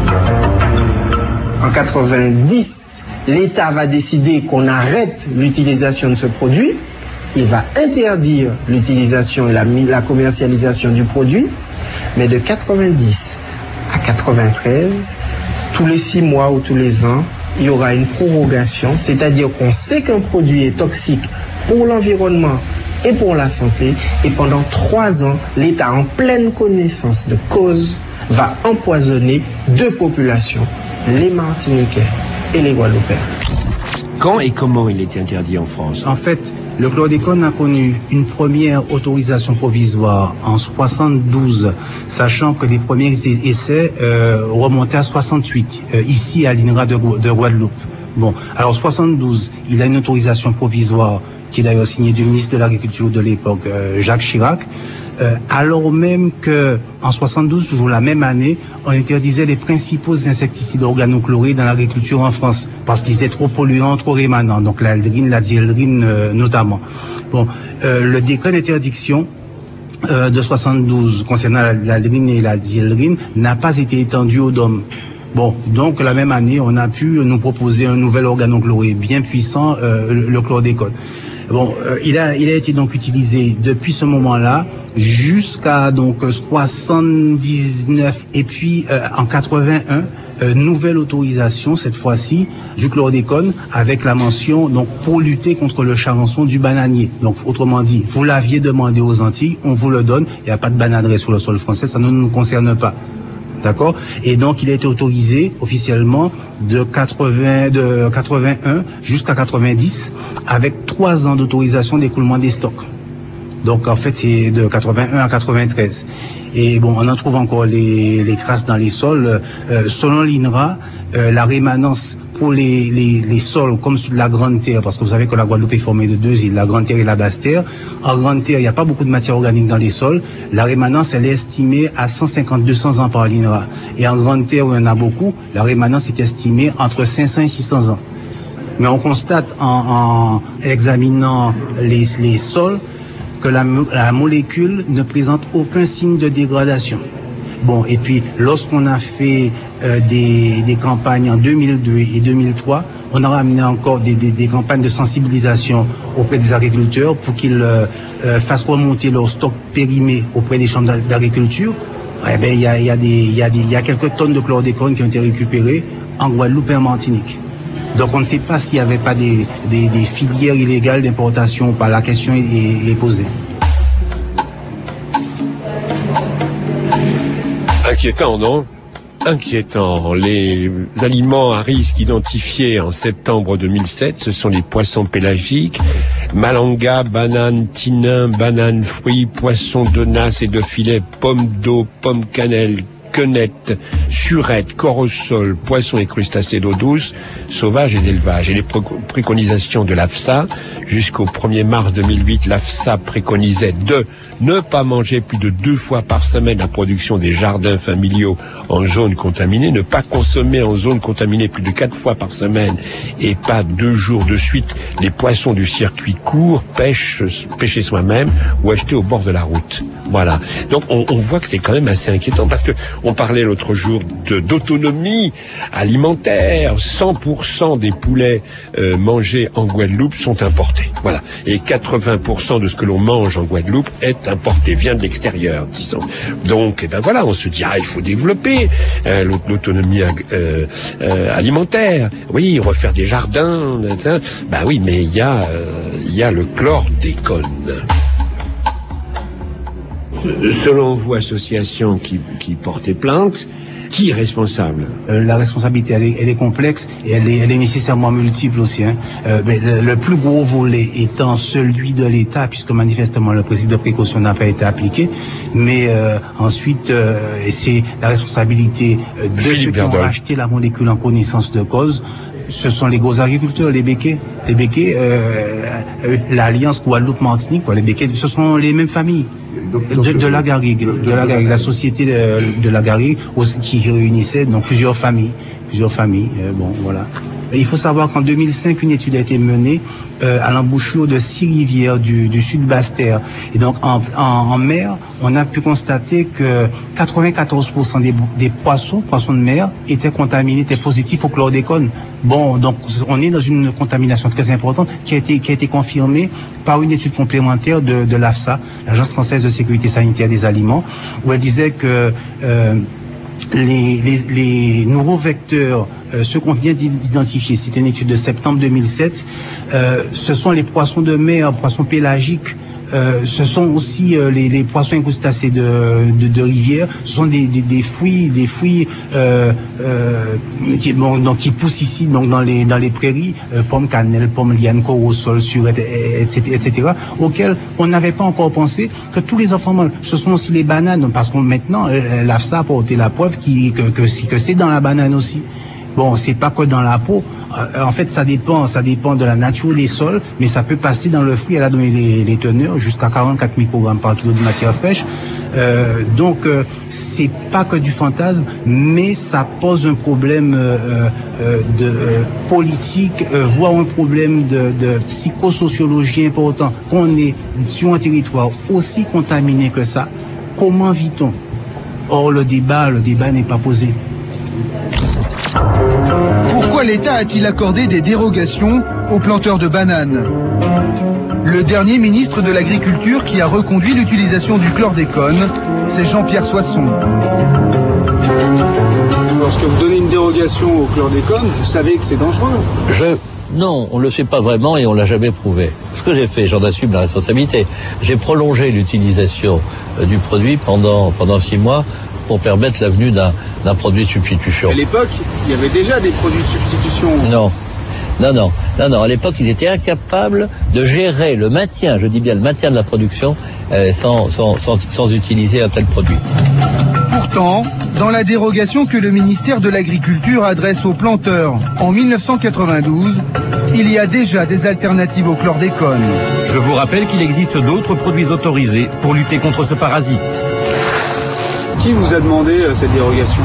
En quatre-vingt-dix, l'État va décider qu'on arrête l'utilisation de ce produit. Il va interdire l'utilisation et la, la commercialisation du produit, mais de quatre-vingt-dix à quatre-vingt-treize, tous les six mois ou tous les ans, il y aura une prorogation, c'est-à-dire qu'on sait qu'un produit est toxique pour l'environnement et pour la santé, et pendant trois ans, l'État, en pleine connaissance de cause, va empoisonner deux populations, les Martiniquais et les Guadeloupéens. Quand et comment il était interdit en France? En fait, le chlordécone a connu une première autorisation provisoire en soixante-douze, sachant que les premiers essais euh, remontaient à soixante-huit, euh, ici à l'INRA de, de Guadeloupe. Bon, alors soixante-douze, il a une autorisation provisoire qui est d'ailleurs signée du ministre de l'Agriculture de l'époque, euh, Jacques Chirac, euh, alors même que en soixante-douze, toujours la même année, on interdisait les principaux insecticides organochlorés dans l'agriculture en France parce qu'ils étaient trop polluants, trop rémanents, donc l'aldrine, la dieldrine euh, notamment. Bon, euh, le décret d'interdiction euh, de soixante-douze concernant l'aldrine et la dieldrine n'a pas été étendu aux D O M. Bon, donc la même année, on a pu nous proposer un nouvel organochloré bien puissant, euh, le, le chlordécone. Bon, euh, il a il a été donc utilisé depuis ce moment-là jusqu'à donc soixante-dix-neuf et puis euh, en quatre-vingt-un euh, nouvelle autorisation cette fois-ci du chlordécone avec la mention donc pour lutter contre le charançon du bananier. Donc autrement dit, vous l'aviez demandé aux Antilles, on vous le donne, il n'y a pas de bananerie sur le sol français, ça ne nous concerne pas. D'accord? Et donc, il a été autorisé officiellement de quatre-vingts, de quatre-vingt-un jusqu'à quatre-vingt-dix avec trois ans d'autorisation d'écoulement des stocks. Donc, en fait, c'est de quatre-vingt-un à quatre-vingt-treize. Et bon, on en trouve encore les, les traces dans les sols. Euh, selon l'INRA, euh, la rémanence pour les, les, les sols comme sur la Grande Terre, parce que vous savez que la Guadeloupe est formée de deux îles, la Grande Terre et la Basse Terre. En Grande Terre, il n'y a pas beaucoup de matière organique dans les sols. La rémanence, elle est estimée à cent cinquante à deux cents ans par l'INRA. Et en Grande Terre, où il y en a beaucoup, la rémanence est estimée entre cinq cents et six cents ans. Mais on constate en, en examinant les, les sols que la, la molécule ne présente aucun signe de dégradation. Bon, et puis lorsqu'on a fait euh, des, des campagnes en deux mille deux et deux mille trois, on a ramené encore des, des, des campagnes de sensibilisation auprès des agriculteurs pour qu'ils euh, euh, fassent remonter leur stock périmé auprès des chambres d'agriculture. Eh ben, il y a, y a des, il y a des, il y a quelques tonnes de chlordécone qui ont été récupérées en Guadeloupe et en Martinique. Donc on ne sait pas s'il n'y avait pas des, des, des filières illégales d'importation. Par la question est, est posée. Inquiétant, non? Inquiétant. Les aliments à risque identifiés en septembre deux mille sept, ce sont les poissons pélagiques, malanga, banane, tinin, banane, fruits, poissons de nasse et de filet, pommes d'eau, pommes cannelle, quenettes, surettes, corps au sol, poissons et crustacés d'eau douce, sauvages et d'élevage. Et les préconisations de l'AFSA, jusqu'au premier mars deux mille huit, l'AFSA préconisait de ne pas manger plus de deux fois par semaine la production des jardins familiaux en zone contaminée, ne pas consommer en zone contaminée plus de quatre fois par semaine et pas deux jours de suite les poissons du circuit court, pêche, pêcher soi-même ou acheter au bord de la route. Voilà. Donc on, on voit que c'est quand même assez inquiétant parce que on parlait l'autre jour de, d'autonomie alimentaire. cent pour cent des poulets euh, mangés en Guadeloupe sont importés. Voilà. Et quatre-vingts pour cent de ce que l'on mange en Guadeloupe est importé, vient de l'extérieur, disons. Donc, eh ben voilà, on se dit ah il faut développer euh, l'autonomie euh, euh, alimentaire. Oui, refaire des jardins. Hein. Bah oui, mais il y a euh, il y a le chlordécone. Selon vous, association qui, qui portait plainte, qui est responsable? euh, La responsabilité, elle est, elle est complexe et elle est, elle est nécessairement multiple aussi. Hein. Euh, mais le, le plus gros volet étant celui de l'État, puisque manifestement le principe de précaution n'a pas été appliqué. Mais euh, ensuite, euh, c'est la responsabilité euh, de Philippe ceux qui Verdol. ont acheté la molécule en connaissance de cause. Ce sont les gros agriculteurs, les béquets. Les béquets, euh, euh, l'Alliance Guadeloupe-Martinique, quoi, les béquets, ce sont les mêmes familles. De, de la Garrigue, de la Garrigue, la société de, de la Garrigue qui réunissait donc plusieurs familles, plusieurs familles. Euh, bon, voilà. Et il faut savoir qu'en deux mille cinq, une étude a été menée euh, à l'embouchure de six rivières du, du sud Basse-Terre. Et donc en, en, en mer, on a pu constater que quatre-vingt-quatorze pour cent des, des poissons, poissons de mer, étaient contaminés, étaient positifs au chlordécone. Bon, donc on est dans une contamination très importante qui a été qui a été confirmée par une étude complémentaire de, de l'AFSA, l'Agence française de sécurité sanitaire des aliments, où elle disait que euh, les, les, les nouveaux vecteurs, euh, ceux qu'on vient d'identifier, c'était une étude de septembre deux mille sept, euh, ce sont les poissons de mer, poissons pélagiques. Euh, ce sont aussi euh, les, les poissons incrustacés de, de, de rivière. Ce sont des, des, des fruits, des fruits euh, euh, qui, bon, donc, qui poussent ici, donc dans les dans les prairies, euh, pommes cannelle, pommes lianes, coraux-sol, surette, et cetera, et cetera, auxquels on n'avait pas encore pensé que tous les enfants mangent. Ce sont aussi les bananes, parce que maintenant euh, l'AFSA a porté la preuve qui, que, que, que c'est dans la banane aussi. Bon, c'est pas que dans la peau. Euh, en fait, ça dépend, ça dépend de la nature des sols, mais ça peut passer dans le fruit. Elle a donné les, les teneurs jusqu'à quarante-quatre microgrammes par kilo de matière fraîche. Euh, donc, euh, c'est pas que du fantasme, mais ça pose un problème euh, euh, de euh, politique, euh, voire un problème de, de psychosociologie important. Qu'on est sur un territoire aussi contaminé que ça, comment vit-on? Or, le débat, le débat n'est pas posé. Pourquoi l'État a-t-il accordé des dérogations aux planteurs de bananes? Le dernier ministre de l'Agriculture qui a reconduit l'utilisation du chlordécone, c'est Jean-Pierre Soisson. Lorsque vous donnez une dérogation au chlordécone, vous savez que c'est dangereux. Je... Non, on ne le sait pas vraiment et on l'a jamais prouvé. Ce que j'ai fait, j'en assume la responsabilité. J'ai prolongé l'utilisation euh, du produit pendant, pendant six mois pour permettre la venue d'un, d'un produit de substitution. À l'époque, il y avait déjà des produits de substitution. Non. Non, non, non, non. À l'époque, ils étaient incapables de gérer le maintien, je dis bien le maintien de la production, euh, sans, sans, sans, sans utiliser un tel produit. Pourtant, dans la dérogation que le ministère de l'Agriculture adresse aux planteurs en mille neuf cent quatre-vingt-douze, il y a déjà des alternatives au chlordécone. Je vous rappelle qu'il existe d'autres produits autorisés pour lutter contre ce parasite. Qui vous a demandé euh, cette dérogation?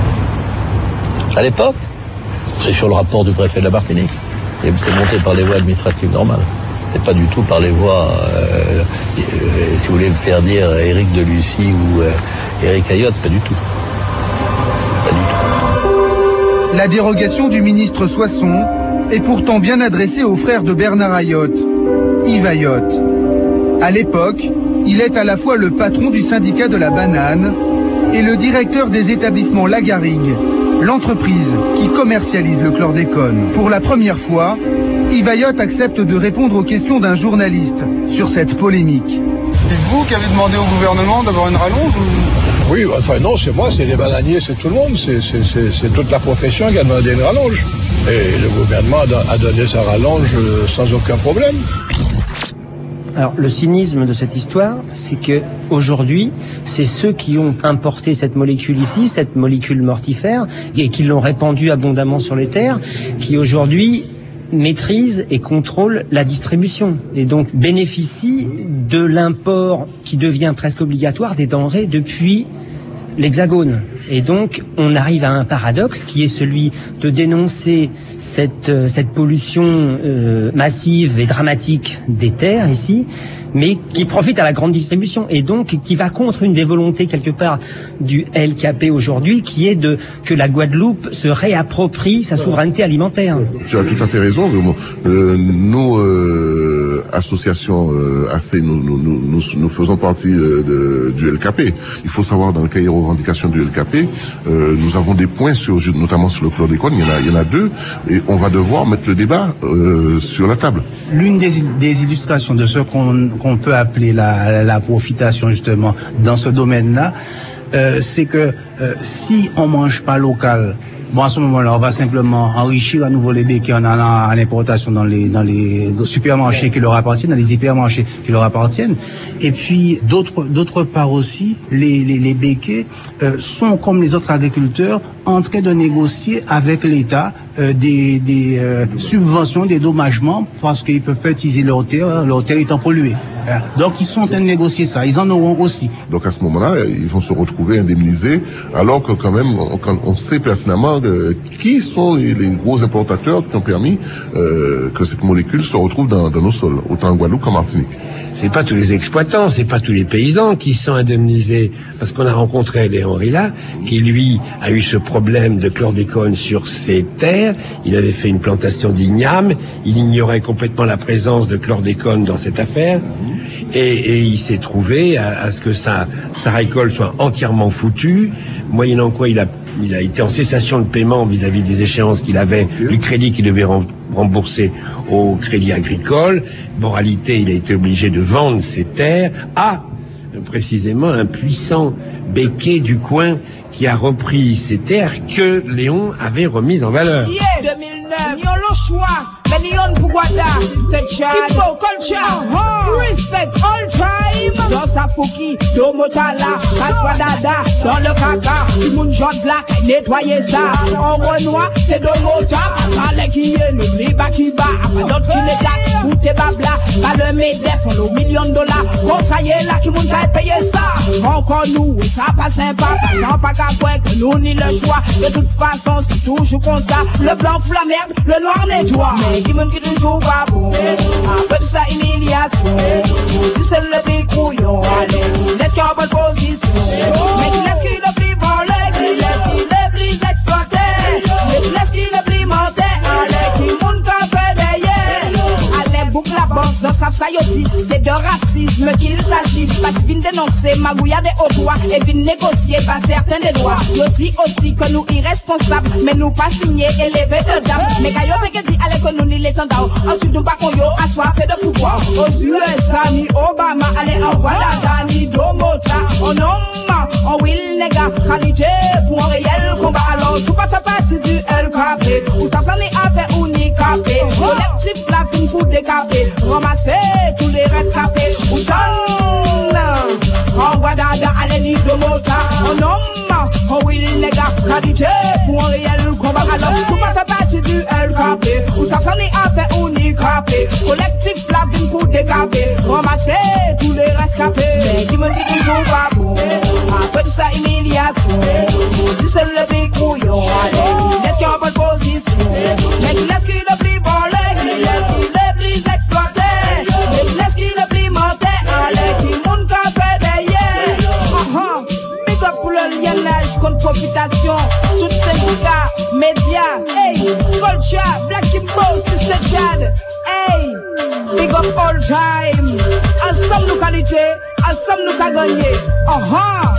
À l'époque, c'est sur le rapport du préfet de la Martinique. Et c'est monté par les voies administratives normales. Et pas du tout par les voies, euh, euh, si vous voulez me faire dire Éric de Lucie ou euh, Éric Ayotte, pas du tout. Pas du tout. La dérogation du ministre Soisson est pourtant bien adressée au frère de Bernard Ayotte, Yves Ayotte. À l'époque, il est à la fois le patron du syndicat de la banane et le directeur des établissements La Garrigue, l'entreprise qui commercialise le chlordécone. Pour la première fois, Yves Ayotte accepte de répondre aux questions d'un journaliste sur cette polémique. C'est vous qui avez demandé au gouvernement d'avoir une rallonge ou... Oui, enfin non, c'est moi, c'est les bananiers, c'est tout le monde, c'est, c'est, c'est, c'est toute la profession qui a demandé une rallonge. Et le gouvernement a donné sa rallonge sans aucun problème. Alors le cynisme de cette histoire, c'est que aujourd'hui, c'est ceux qui ont importé cette molécule ici, cette molécule mortifère, et qui l'ont répandue abondamment sur les terres, qui aujourd'hui maîtrisent et contrôlent la distribution et donc bénéficient de l'import qui devient presque obligatoire des denrées depuis l'Hexagone. Et donc, on arrive à un paradoxe qui est celui de dénoncer cette, euh, cette pollution euh, massive et dramatique des terres ici, mais qui profite à la grande distribution et donc qui va contre une des volontés quelque part du L K P aujourd'hui, qui est de que la Guadeloupe se réapproprie sa souveraineté alimentaire. Tu as tout à fait raison. Euh, nous, euh, association euh, A C, nous, nous, nous, nous faisons partie euh, de, du L K P. Il faut savoir, dans le cahier de revendication du L K P, euh, nous avons des points sur, notamment sur le chlordécone. Il y en a, il y en a deux, et on va devoir mettre le débat euh, sur la table. L'une des, des illustrations de ce qu'on qu'on peut appeler la, la profitation justement dans ce domaine-là, euh, c'est que euh, si on mange pas local, bon, à ce moment-là, on va simplement enrichir à nouveau les béquets en allant à l'importation dans les dans les supermarchés qui leur appartiennent, dans les hypermarchés qui leur appartiennent. Et puis d'autre d'autre part aussi, les les, les béquets euh, sont comme les autres agriculteurs en train de négocier avec l'État euh, des des euh, subventions, des dommagements parce qu'ils peuvent pas utiliser leur terre, leur terre étant polluée. Donc ils sont en train de négocier ça, ils en auront aussi. Donc à ce moment-là, ils vont se retrouver indemnisés, alors que quand même, on, on sait pertinemment euh, qui sont les, les gros importateurs qui ont permis euh, que cette molécule se retrouve dans, dans nos sols, autant en Guadeloupe qu'en Martinique. C'est pas tous les exploitants, c'est pas tous les paysans qui sont indemnisés, parce qu'on a rencontré Léon Rilla, qui lui a eu ce problème de chlordécone sur ses terres. Il avait fait une plantation d'igname, il ignorait complètement la présence de chlordécone dans cette affaire. Et, et il s'est trouvé à, à ce que sa, sa récolte soit entièrement foutue, moyennant quoi il a, il a été en cessation de paiement vis-à-vis des échéances qu'il avait, du crédit qu'il devait rembourser au crédit agricole. Moralité, il a été obligé de vendre ses terres à, précisément, un puissant béquet du coin qui a repris ces terres que Léon avait remises en valeur. Yeah, deux mille neuf, yon le choix, mais yon pour Guada, Kipo, culture, respect all time. Dans sa fouki, do motala, Kaswadada, dans le caca, tout moun jaune black, nettoyer ça. En renoir, c'est do mota, pas les qui est, n'oublie pas qui bat, après d'autres qui les datent, ou t'es babla, pas le médef, on le million de dollars, qu'on ça y est là, qui moun va payer ça. Encore nous, ça pas sympa, sans pas qu'à que nous ni le choix. De toute façon, c'est toujours comme ça. Le blanc fout la merde, le noir nettoie. Mais qui me dit toujours pas bon. Après tout ça, humiliation. Si c'est le plus couillon, allez, laisse qu'il y a en bonne position. Mais qui laisse qu'il le plus volé, qui laisse qu'il le plus exploité. Mais qui laisse qu'il le plus monté, allez, qui moun qu'à fait derrière. Allez, boucle la bosse, ça savent ça yoti. C'est de racisme qu'il s'agit. Parce qu'il vient dénoncer magouilla des hauts doigts et vient négocier pas certains des droits. Yo dit aussi que nous irresponsables, mais nous pas signés élevés de dames. Mais quand yo te dit allez que nous ni les tendons. Ensuite nous pas qu'on yo assoiffé de pouvoir. Aux U S A ni Obama, allez en Guadada ni Domota. On homme, on will nègre, qualité pour un réel combat. Alors sous pas sa partie du L K P. Ou ça n'est affaire ou ni capé. Collectif la fin pour décaper. Ramasser tous les rescapés. Ou j'en en Guadada, allez ni Domota. On homme, on will nègre, qualité pour un réel combat. Alors sous pas sa partie du L K P. Ou ça n'est affaire ou ni capé. Collectif la fin pour décaper. Ramasser tous les rescapés. Mais qui me dit toujours pas bon. Après tout ça, humiliation. Si c'est le plus couillon, allez, laisse qu'il y a en bonne position. Mais qui laisse qu'il le plus volé, qui laisse qu'il le plus exploité. Mais qui laisse qu'il le plus monté, allez, qui moun qu'a fait derrière. Ah big up pour le lienage contre profitation. Tout syndicat, médias, hey, culture, Black Kimbo, Sister Chad, hey, big up all time. Ensemble nous qualité, ensemble nous qu'a gagné. Ah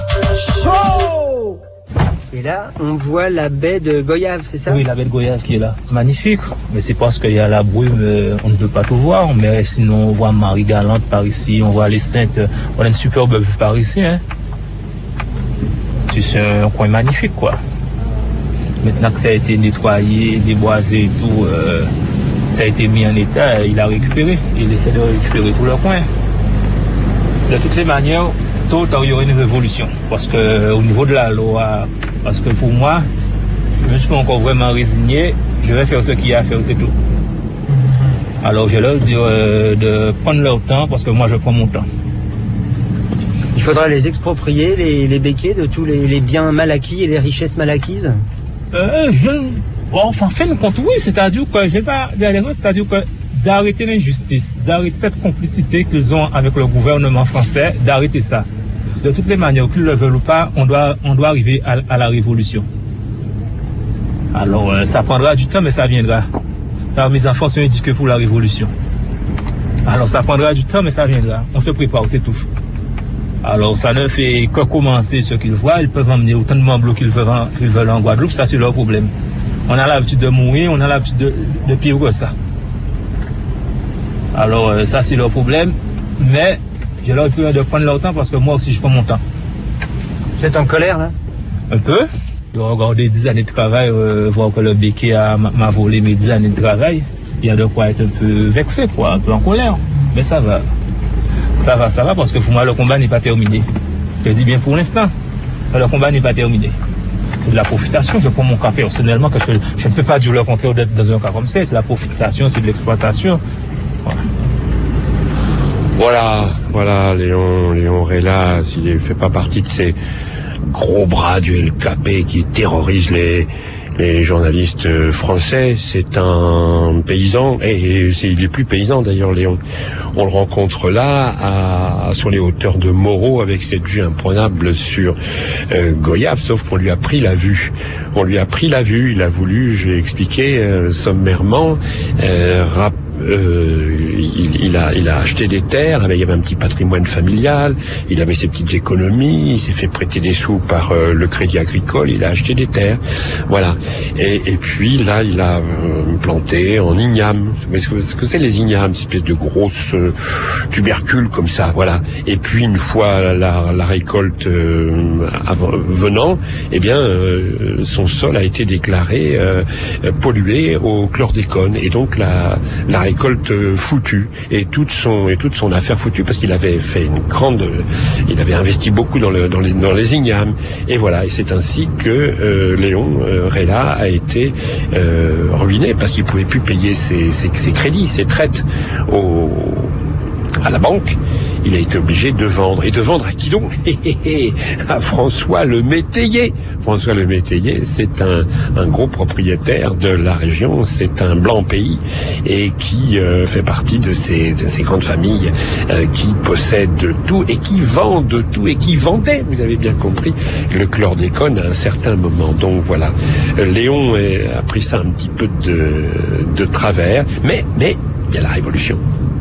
chaud. Et là, on voit la baie de Goyave, c'est ça? Oui, la baie de Goyave qui est là. Magnifique. Mais c'est parce qu'il y a la brume, euh, on ne peut pas tout voir. Mais sinon, on voit Marie-Galante par ici, on voit les Saintes. On a une superbe vue par ici, hein. C'est un coin magnifique, quoi. Maintenant que ça a été nettoyé, déboisé et tout, euh, ça a été mis en état, il a récupéré. Il essaie de récupérer tout le coin. De toutes les manières, tôt ou tard, il y aura une révolution. Parce que au niveau de la loi, parce que pour moi, je ne suis pas encore vraiment résigné, je vais faire ce qu'il y a à faire, c'est tout. Alors je leur dis euh, de prendre leur temps, parce que moi je prends mon temps. Il faudra les exproprier, les, les béquets, de tous les, les biens mal acquis et les richesses mal acquises. Euh, je, bon, enfin, en fin de compte, oui, c'est-à-dire que, je vais pas dire les choses, c'est-à-dire que d'arrêter l'injustice, d'arrêter cette complicité qu'ils ont avec le gouvernement français, d'arrêter ça. De toutes les manières, qu'ils le veulent ou pas, on doit, on doit arriver à, à la révolution. Alors, euh, ça prendra du temps, mais ça viendra. Alors, mes enfants sont éduqués pour la révolution. Alors, ça prendra du temps, mais ça viendra. On se prépare, c'est tout. Alors, ça ne fait que commencer ce qu'ils voient. Ils peuvent emmener autant de membres qu'ils veulent, qu'ils veulent en Guadeloupe. Ça, c'est leur problème. On a l'habitude de mourir, on a l'habitude de, de pire que ça. Alors, euh, ça, c'est leur problème. Mais, je leur dis de prendre leur temps parce que moi aussi, je prends mon temps. Vous êtes en colère, là? Un peu. De regarder dix années de travail, euh, voir que le béquet m'a volé mes dix années de travail. Il y a de quoi être un peu vexé, quoi, un peu en colère. Mais ça va. Ça va, ça va, parce que pour moi, le combat n'est pas terminé. Je dis bien pour l'instant, le combat n'est pas terminé. C'est de la profitation. Je prends mon cas personnellement, que je, je ne peux pas dire le contraire dans un cas comme ça. C'est la profitation, c'est de l'exploitation. Voilà. Voilà, voilà, Léon, Léon Réla, il ne fait pas partie de ces gros bras du L K P qui terrorisent les, les journalistes français. C'est un paysan, et c'est, il est plus paysan d'ailleurs, Léon. On le rencontre là, à, sur les hauteurs de Moreau, avec cette vue imprenable sur euh, Goyave, sauf qu'on lui a pris la vue. On lui a pris la vue, il a voulu, je l'ai expliqué euh, sommairement, euh, rap Euh, il, il, a, il a acheté des terres, il y avait un petit patrimoine familial, il avait ses petites économies, il s'est fait prêter des sous par euh, le crédit agricole, il a acheté des terres, voilà. Et, et puis là, il a euh, planté en igname. Ce que, ce que c'est les ignames, cette espèce de grosses euh, tubercules comme ça, voilà. Et puis une fois la, la récolte euh, avant, venant, eh bien, euh, son sol a été déclaré euh, pollué au chlordécone, et donc la, la récolte foutue et toute son et toute son affaire foutue, parce qu'il avait fait une grande, il avait investi beaucoup dans le dans les dans les ignames, et voilà, et c'est ainsi que euh, Léon euh, Réla a été euh, ruiné, parce qu'il pouvait plus payer ses, ses, ses crédits, ses traites au à la banque. Il a été obligé de vendre. Et de vendre à qui donc? À François Le Métayer. François Le Métayer, c'est un, un gros propriétaire de la région, c'est un blanc pays, et qui euh, fait partie de ces, de ces grandes familles euh, qui possèdent tout et qui vendent tout et qui vendaient, vous avez bien compris, le chlordécone à un certain moment. Donc voilà, Léon a pris ça un petit peu de, de travers, mais mais il y a la révolution.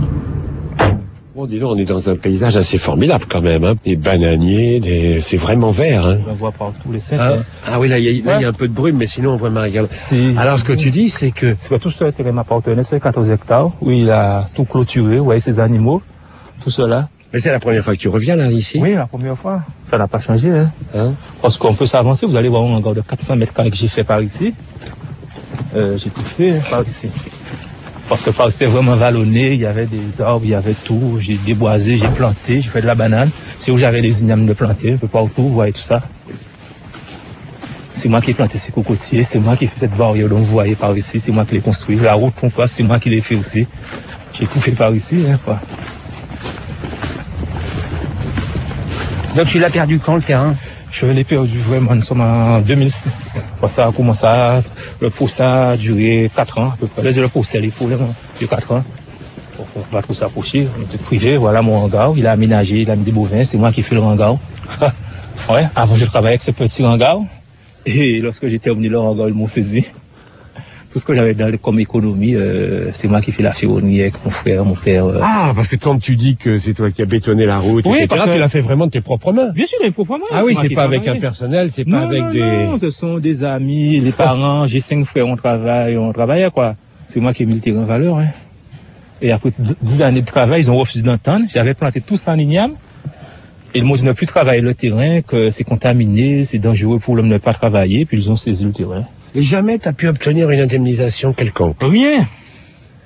Bon, dis donc, on est dans un paysage assez formidable quand même, hein. Des bananiers, des... c'est vraiment vert, hein. On voit partout les sept. Ah, hein. ah oui, là, il y, ouais. y a un peu de brume, mais sinon on voit Marie-Galante. Si. Alors, ce que tu dis, c'est que... C'est que tout ce terrain m'appartenait, c'est quatorze hectares, où il a tout clôturé, vous voyez ces animaux, tout cela. Mais c'est la première fois que tu reviens là, ici? Oui, la première fois. Ça n'a pas changé, hein. hein? Parce qu'on peut s'avancer, vous allez voir un hangar de quatre cents mètres carrés que j'ai fait par ici. Euh, j'ai tout fait par ici. Parce que c'était vraiment vallonné, il y avait des arbres, il y avait tout. J'ai déboisé, j'ai planté, j'ai fait de la banane. C'est où j'avais des ignames de planter, un peu partout, vous voyez tout ça. C'est moi qui ai planté ces cocotiers, c'est moi qui ai fait cette barrière dont vous voyez par ici, c'est moi qui l'ai construit. La route qu'on passe, c'est moi qui l'ai fait aussi. J'ai tout fait par ici, hein, quoi. Donc tu l'as perdu quand, le terrain? Je l'ai perdu vraiment, nous sommes en deux mille six. Ça a commencé à, le procès a duré quatre ans, à peu près. Le procès, les problèmes, de quatre ans. On va tout s'approcher, on était privé, voilà mon hangar, il a aménagé, il a mis des bovins, c'est moi qui fais le hangar. Ouais, avant je travaillais avec ce petit hangar, et lorsque j'ai terminé le hangar, ils m'ont saisi. Tout ce que j'avais dans comme économie, euh, c'est moi qui fais la ferronnerie avec mon frère, mon père. Euh. Ah, parce que quand tu dis que c'est toi qui as bétonné la route, oui, et cetera, que... tu l'as fait vraiment de tes propres mains. Bien sûr, de mes propres mains. Ah oui, c'est pas avec un personnel, c'est pas avec non, des... Non, ce sont des amis, les parents, j'ai cinq frères, on travaille, on travaillait, quoi. C'est moi qui ai mis le terrain en valeur, hein. Et après dix années de travail, ils ont refusé d'entendre. J'avais planté tout ça en igname. Et ils m'ont dit de ne plus travailler le terrain, que c'est contaminé, c'est dangereux pour l'homme de ne pas travailler, puis ils ont saisi le terrain. Et jamais tu as pu obtenir une indemnisation quelconque? Rien.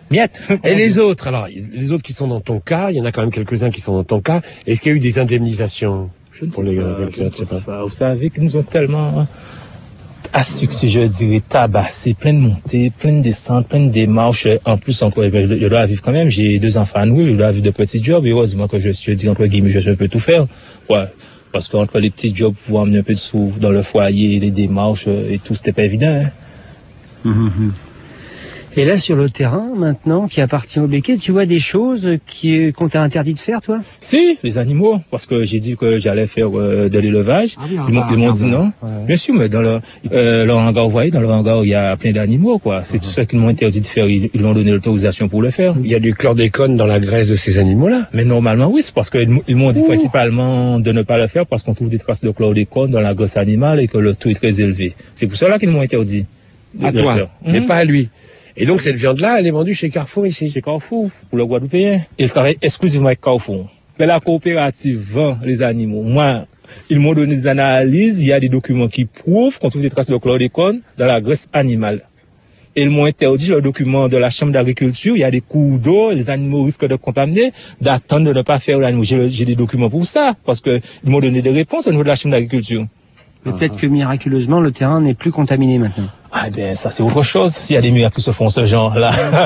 Miettes. Et les autres, alors, les autres qui sont dans ton cas, il y en a quand même quelques-uns qui sont dans ton cas. Est-ce qu'il y a eu des indemnisations je ne pour sais les pas, je je ne sais pas. Vous savez que nous ont tellement asphyxiés, je dirais, tabassés, plein de montées, plein de descentes, plein de démarches. En plus, encore, je, je dois vivre quand même. J'ai deux enfants à nourrir, je dois vivre de petits jobs. Et heureusement que je suis, je dis entre guillemets, je peux tout faire. Ouais. Parce qu'entre les petits jobs, pour amener un peu de sous dans le foyer, les démarches et tout, c'était pas évident. Hein. Mmh. Et là, sur le terrain, maintenant, qui appartient au Béquet, tu vois des choses qui, qu'on t'a interdit de faire, toi? Si, les animaux, parce que j'ai dit que j'allais faire euh, de l'élevage. Ah oui, ils m'ont, ils m'ont dit non. Ouais. Bien sûr, mais dans le, euh, le hangar, vous voyez, dans le hangar, il y a plein d'animaux, quoi. C'est uh-huh. tout ça qu'ils m'ont interdit de faire. Ils, ils m'ont donné l'autorisation pour le faire. Il y a du chlordécone dans la graisse de ces animaux-là? Mais normalement, oui, c'est parce qu'ils ils m'ont dit Ouh. principalement de ne pas le faire parce qu'on trouve des traces de chlordécone dans la graisse animale et que le taux est très élevé. C'est pour cela qu'ils m'ont interdit. À toi, faire. mais mmh. pas à lui. Et donc cette viande-là, elle est vendue chez Carrefour ici? Chez Carrefour, pour le Guadeloupéen. Il travaille exclusivement avec Carrefour. Mais la coopérative vend les animaux. Moi, ils m'ont donné des analyses, il y a des documents qui prouvent qu'on trouve des traces de chlordécone dans la graisse animale. Et ils m'ont interdit le document de la Chambre d'agriculture, il y a des cours d'eau, les animaux risquent de contaminer, d'attendre de ne pas faire l'animal. J'ai, j'ai des documents pour ça, parce que ils m'ont donné des réponses au niveau de la Chambre d'agriculture. Mais ah. peut-être que miraculeusement, le terrain n'est plus contaminé maintenant. Ah ben, ça c'est autre chose. S'il y a des miracles qui se font ce genre-là.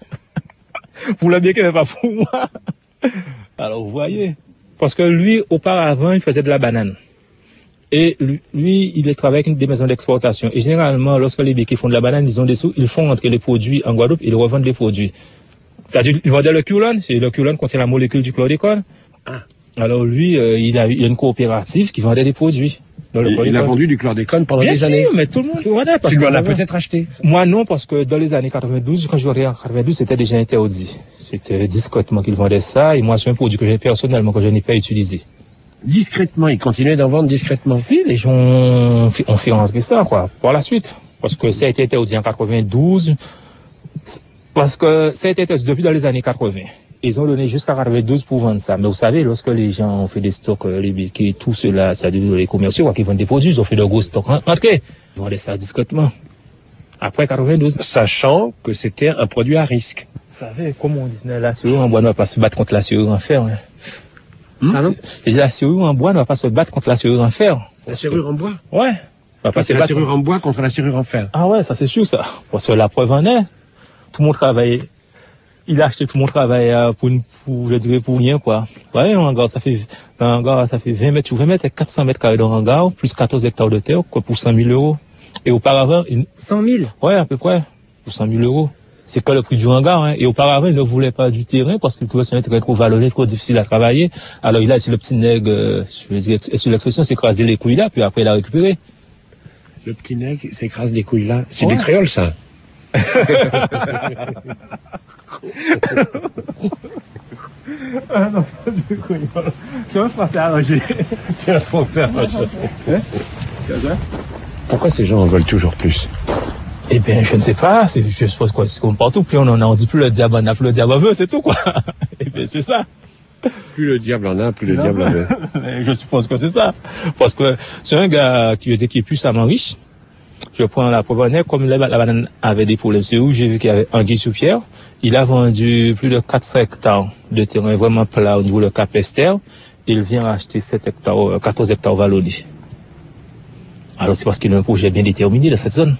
Pour le bien qu'il n'est pas pour moi. Alors vous voyez. Parce que lui, auparavant, il faisait de la banane. Et lui, lui il travaille avec des maisons d'exportation. Et généralement, lorsque les béquets font de la banane, ils ont des sous, ils font entrer les produits en Guadeloupe et ils revendent les produits. C'est-à-dire, ils vendaient le culone. C'est le culone contient la molécule du chlordécone. Ah. Alors lui, euh, il, a, il a une coopérative qui vendait des produits. Dans le il a vendu du chlordécone pendant Bien des sûr, années. Mais tout le monde le vendait. Tu lui en as peut-être acheté? Moi non, parce que dans les années quatre-vingt-douze, quand je regardais en quatre-vingt-douze, c'était déjà interdit. C'était discrètement qu'il vendait ça. Et moi, c'est un produit que j'ai personnellement, que je n'ai pas utilisé. Discrètement? Il continuait d'en vendre discrètement? Si, les gens ont fait, ont fait rentrer ça, quoi, par la suite. Parce que ça a été interdit en quatre-vingt-douze. Parce que ça a été interdit depuis dans les années quatre-vingts. Ils ont donné jusqu'à quatre-vingt-douze pour vendre ça. Mais vous savez, lorsque les gens ont fait des stocks, les béquets, tout cela, c'est-à-dire les commerciaux, quoi, qui vendent des produits, ils ont fait de gros stocks entrés. Ils vendaient ça discrètement. Après quatre-vingt-douze. Sachant que c'était un produit à risque. Vous savez, comme on dit, la serrure en bois ne va pas se battre contre la serrure en fer. Hein. Hmm? Pardon? La serrure en bois ne va pas se battre contre la serrure en fer. La serrure en bois? Ouais. Va pas se la serrure en bois contre la serrure en fer. Ah ouais, ça c'est sûr, ça. Parce que la preuve en est, tout le monde travaillait. Il a acheté tout mon travail pour, une, pour, je dirais, pour rien, quoi. Ouais, un hangar, ça fait, un hangar, ça fait vingt mètres, vingt mètres et quatre cents mètres carrés de hangar, plus quatorze hectares de terre, quoi, pour cent mille euros. Et auparavant, une... cent mille? Ouais, à peu près. Pour cent mille euros. C'est que le prix du hangar, hein. Et auparavant, il ne voulait pas du terrain parce qu'il trouvait son terrain trop vallonné, trop difficile à travailler. Alors, il a, sur le petit nègre, euh, je veux dire, sur l'expression, s'est écrasé les couilles là, puis après, il a récupéré. Le petit nègre s'écrase les couilles là. C'est ouais. Du créole, ça. Ah non, pas du couillon. C'est un français arrangé. C'est un français arrangé. Pourquoi ces gens en veulent toujours plus? Eh bien, je ne sais pas. C'est, je suppose quoi, c'est comme partout. Plus on en a, on dit plus le diable en a, plus le diable en veut, c'est tout, quoi. Eh bien, c'est ça. Plus le diable en a, plus le non, diable en veut. Je suppose que c'est ça. Parce que c'est un gars qui, qui est puissamment riche. Je prends la preuve, comme la, la banane avait des problèmes, c'est où j'ai vu qu'il y avait un guide sous pierre. Il a vendu plus de quatre cents hectares de terrain vraiment plat au niveau de Cap Esther. Il vient acheter sept hectares, quatorze hectares vallonnés. Alors c'est parce qu'il a un projet bien déterminé dans cette zone.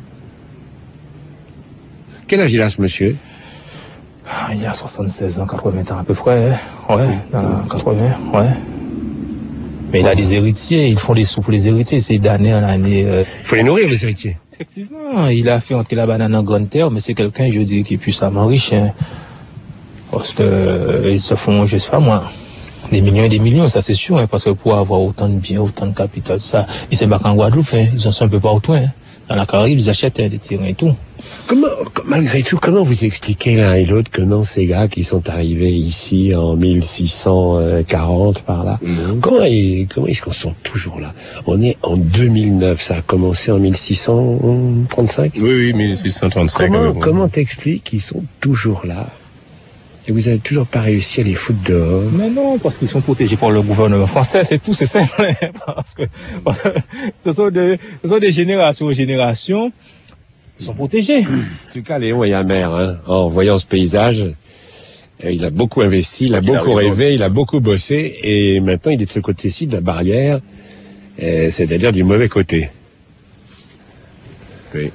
Quel âge il a ce monsieur? Ah, il a soixante-seize ans, quatre-vingts ans à peu près. Hein. Ouais, dans la quatre-vingts, ouais. Mais il a des héritiers, ils font des sous pour les héritiers, c'est d'année en année. Euh... Il faut les nourrir, les héritiers. Effectivement, il a fait entrer la banane en grande terre, mais c'est quelqu'un, je dirais, qui est puissamment riche. Hein. Parce que euh, ils se font, je sais pas moi, des millions et des millions, ça c'est sûr, hein, parce que pour avoir autant de biens, autant de capital, ça, ils se battent en Guadeloupe, hein, ils en sont un peu partout, hein. Dans la Caraïbe, ils achètent hein, des terrains et tout. Comment, malgré tout, comment vous expliquez l'un et l'autre que non, ces gars qui sont arrivés ici en mille six cent quarante par là, mmh. comment, ils, comment est-ce qu'on sont toujours là? On est en deux mille neuf, ça a commencé en mille six cent trente-cinq? Oui, oui, mille six cent trente-cinq. Comment, oui. Comment t'expliques qu'ils sont toujours là? Et vous avez toujours pas réussi à les foutre dehors? Mais non, parce qu'ils sont protégés par le gouvernement français, c'est tout, c'est simple. Parce que ce sont des, ce sont des générations aux générations. Ils sont protégés. En tout cas, Léon est amer, hein. En voyant ce paysage, il a beaucoup investi, il a Il a beaucoup raison. rêvé, il a beaucoup bossé, et maintenant il est de ce côté-ci de la barrière, euh, c'est-à-dire du mauvais côté. Oui.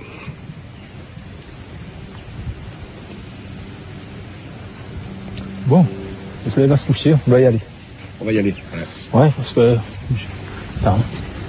Bon, le soleil va se coucher, on va y aller. On va y aller. Ouais, parce que... Pardon.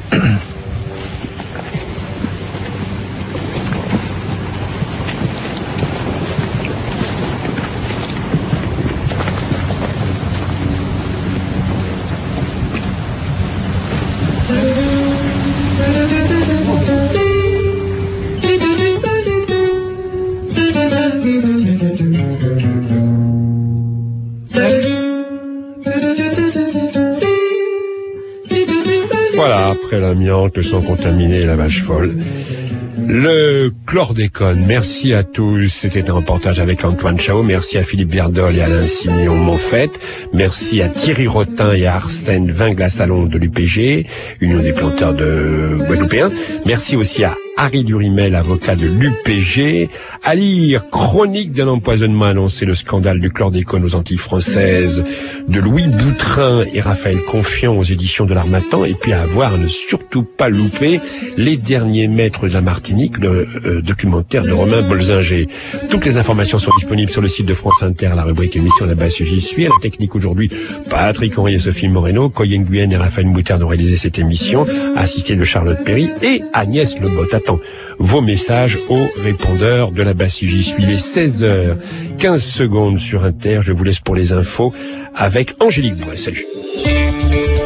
Voilà, après l'amiante, le sang contaminé et la vache folle. Le chlordécone, merci à tous. C'était un reportage avec Antoine Chao. Merci à Philippe Verdol et Alain Simeon Monfette. Merci à Thierry Rotin et à Arsène Vinglas-Salon de l'U P G, Union des planteurs de Guadeloupéens. Merci aussi à Harry Durimel, avocat de l'U P G. À lire Chronique d'un empoisonnement annoncé, le scandale du chlordécone aux Antilles françaises, de Louis Boutrin et Raphaël Confiant aux éditions de l'Harmattan. Et puis à voir, ne surtout pas louper Les Derniers Maîtres de la Martinique, le euh, documentaire de Romain Bolzinger. Toutes les informations sont disponibles sur le site de France Inter, la rubrique émission là-bas si j'y suis. À la technique aujourd'hui, Patrick Henry et Sophie Moreno, Coyen Nguyen et Raphaël Moutard ont réalisé cette émission, assisté de Charlotte Perry et Agnès Lebot. Attends vos messages au répondeur de la basse si j'y suis. Les seize heures quinze secondes sur Inter. Je vous laisse pour les infos avec Angélique Bois. Salut.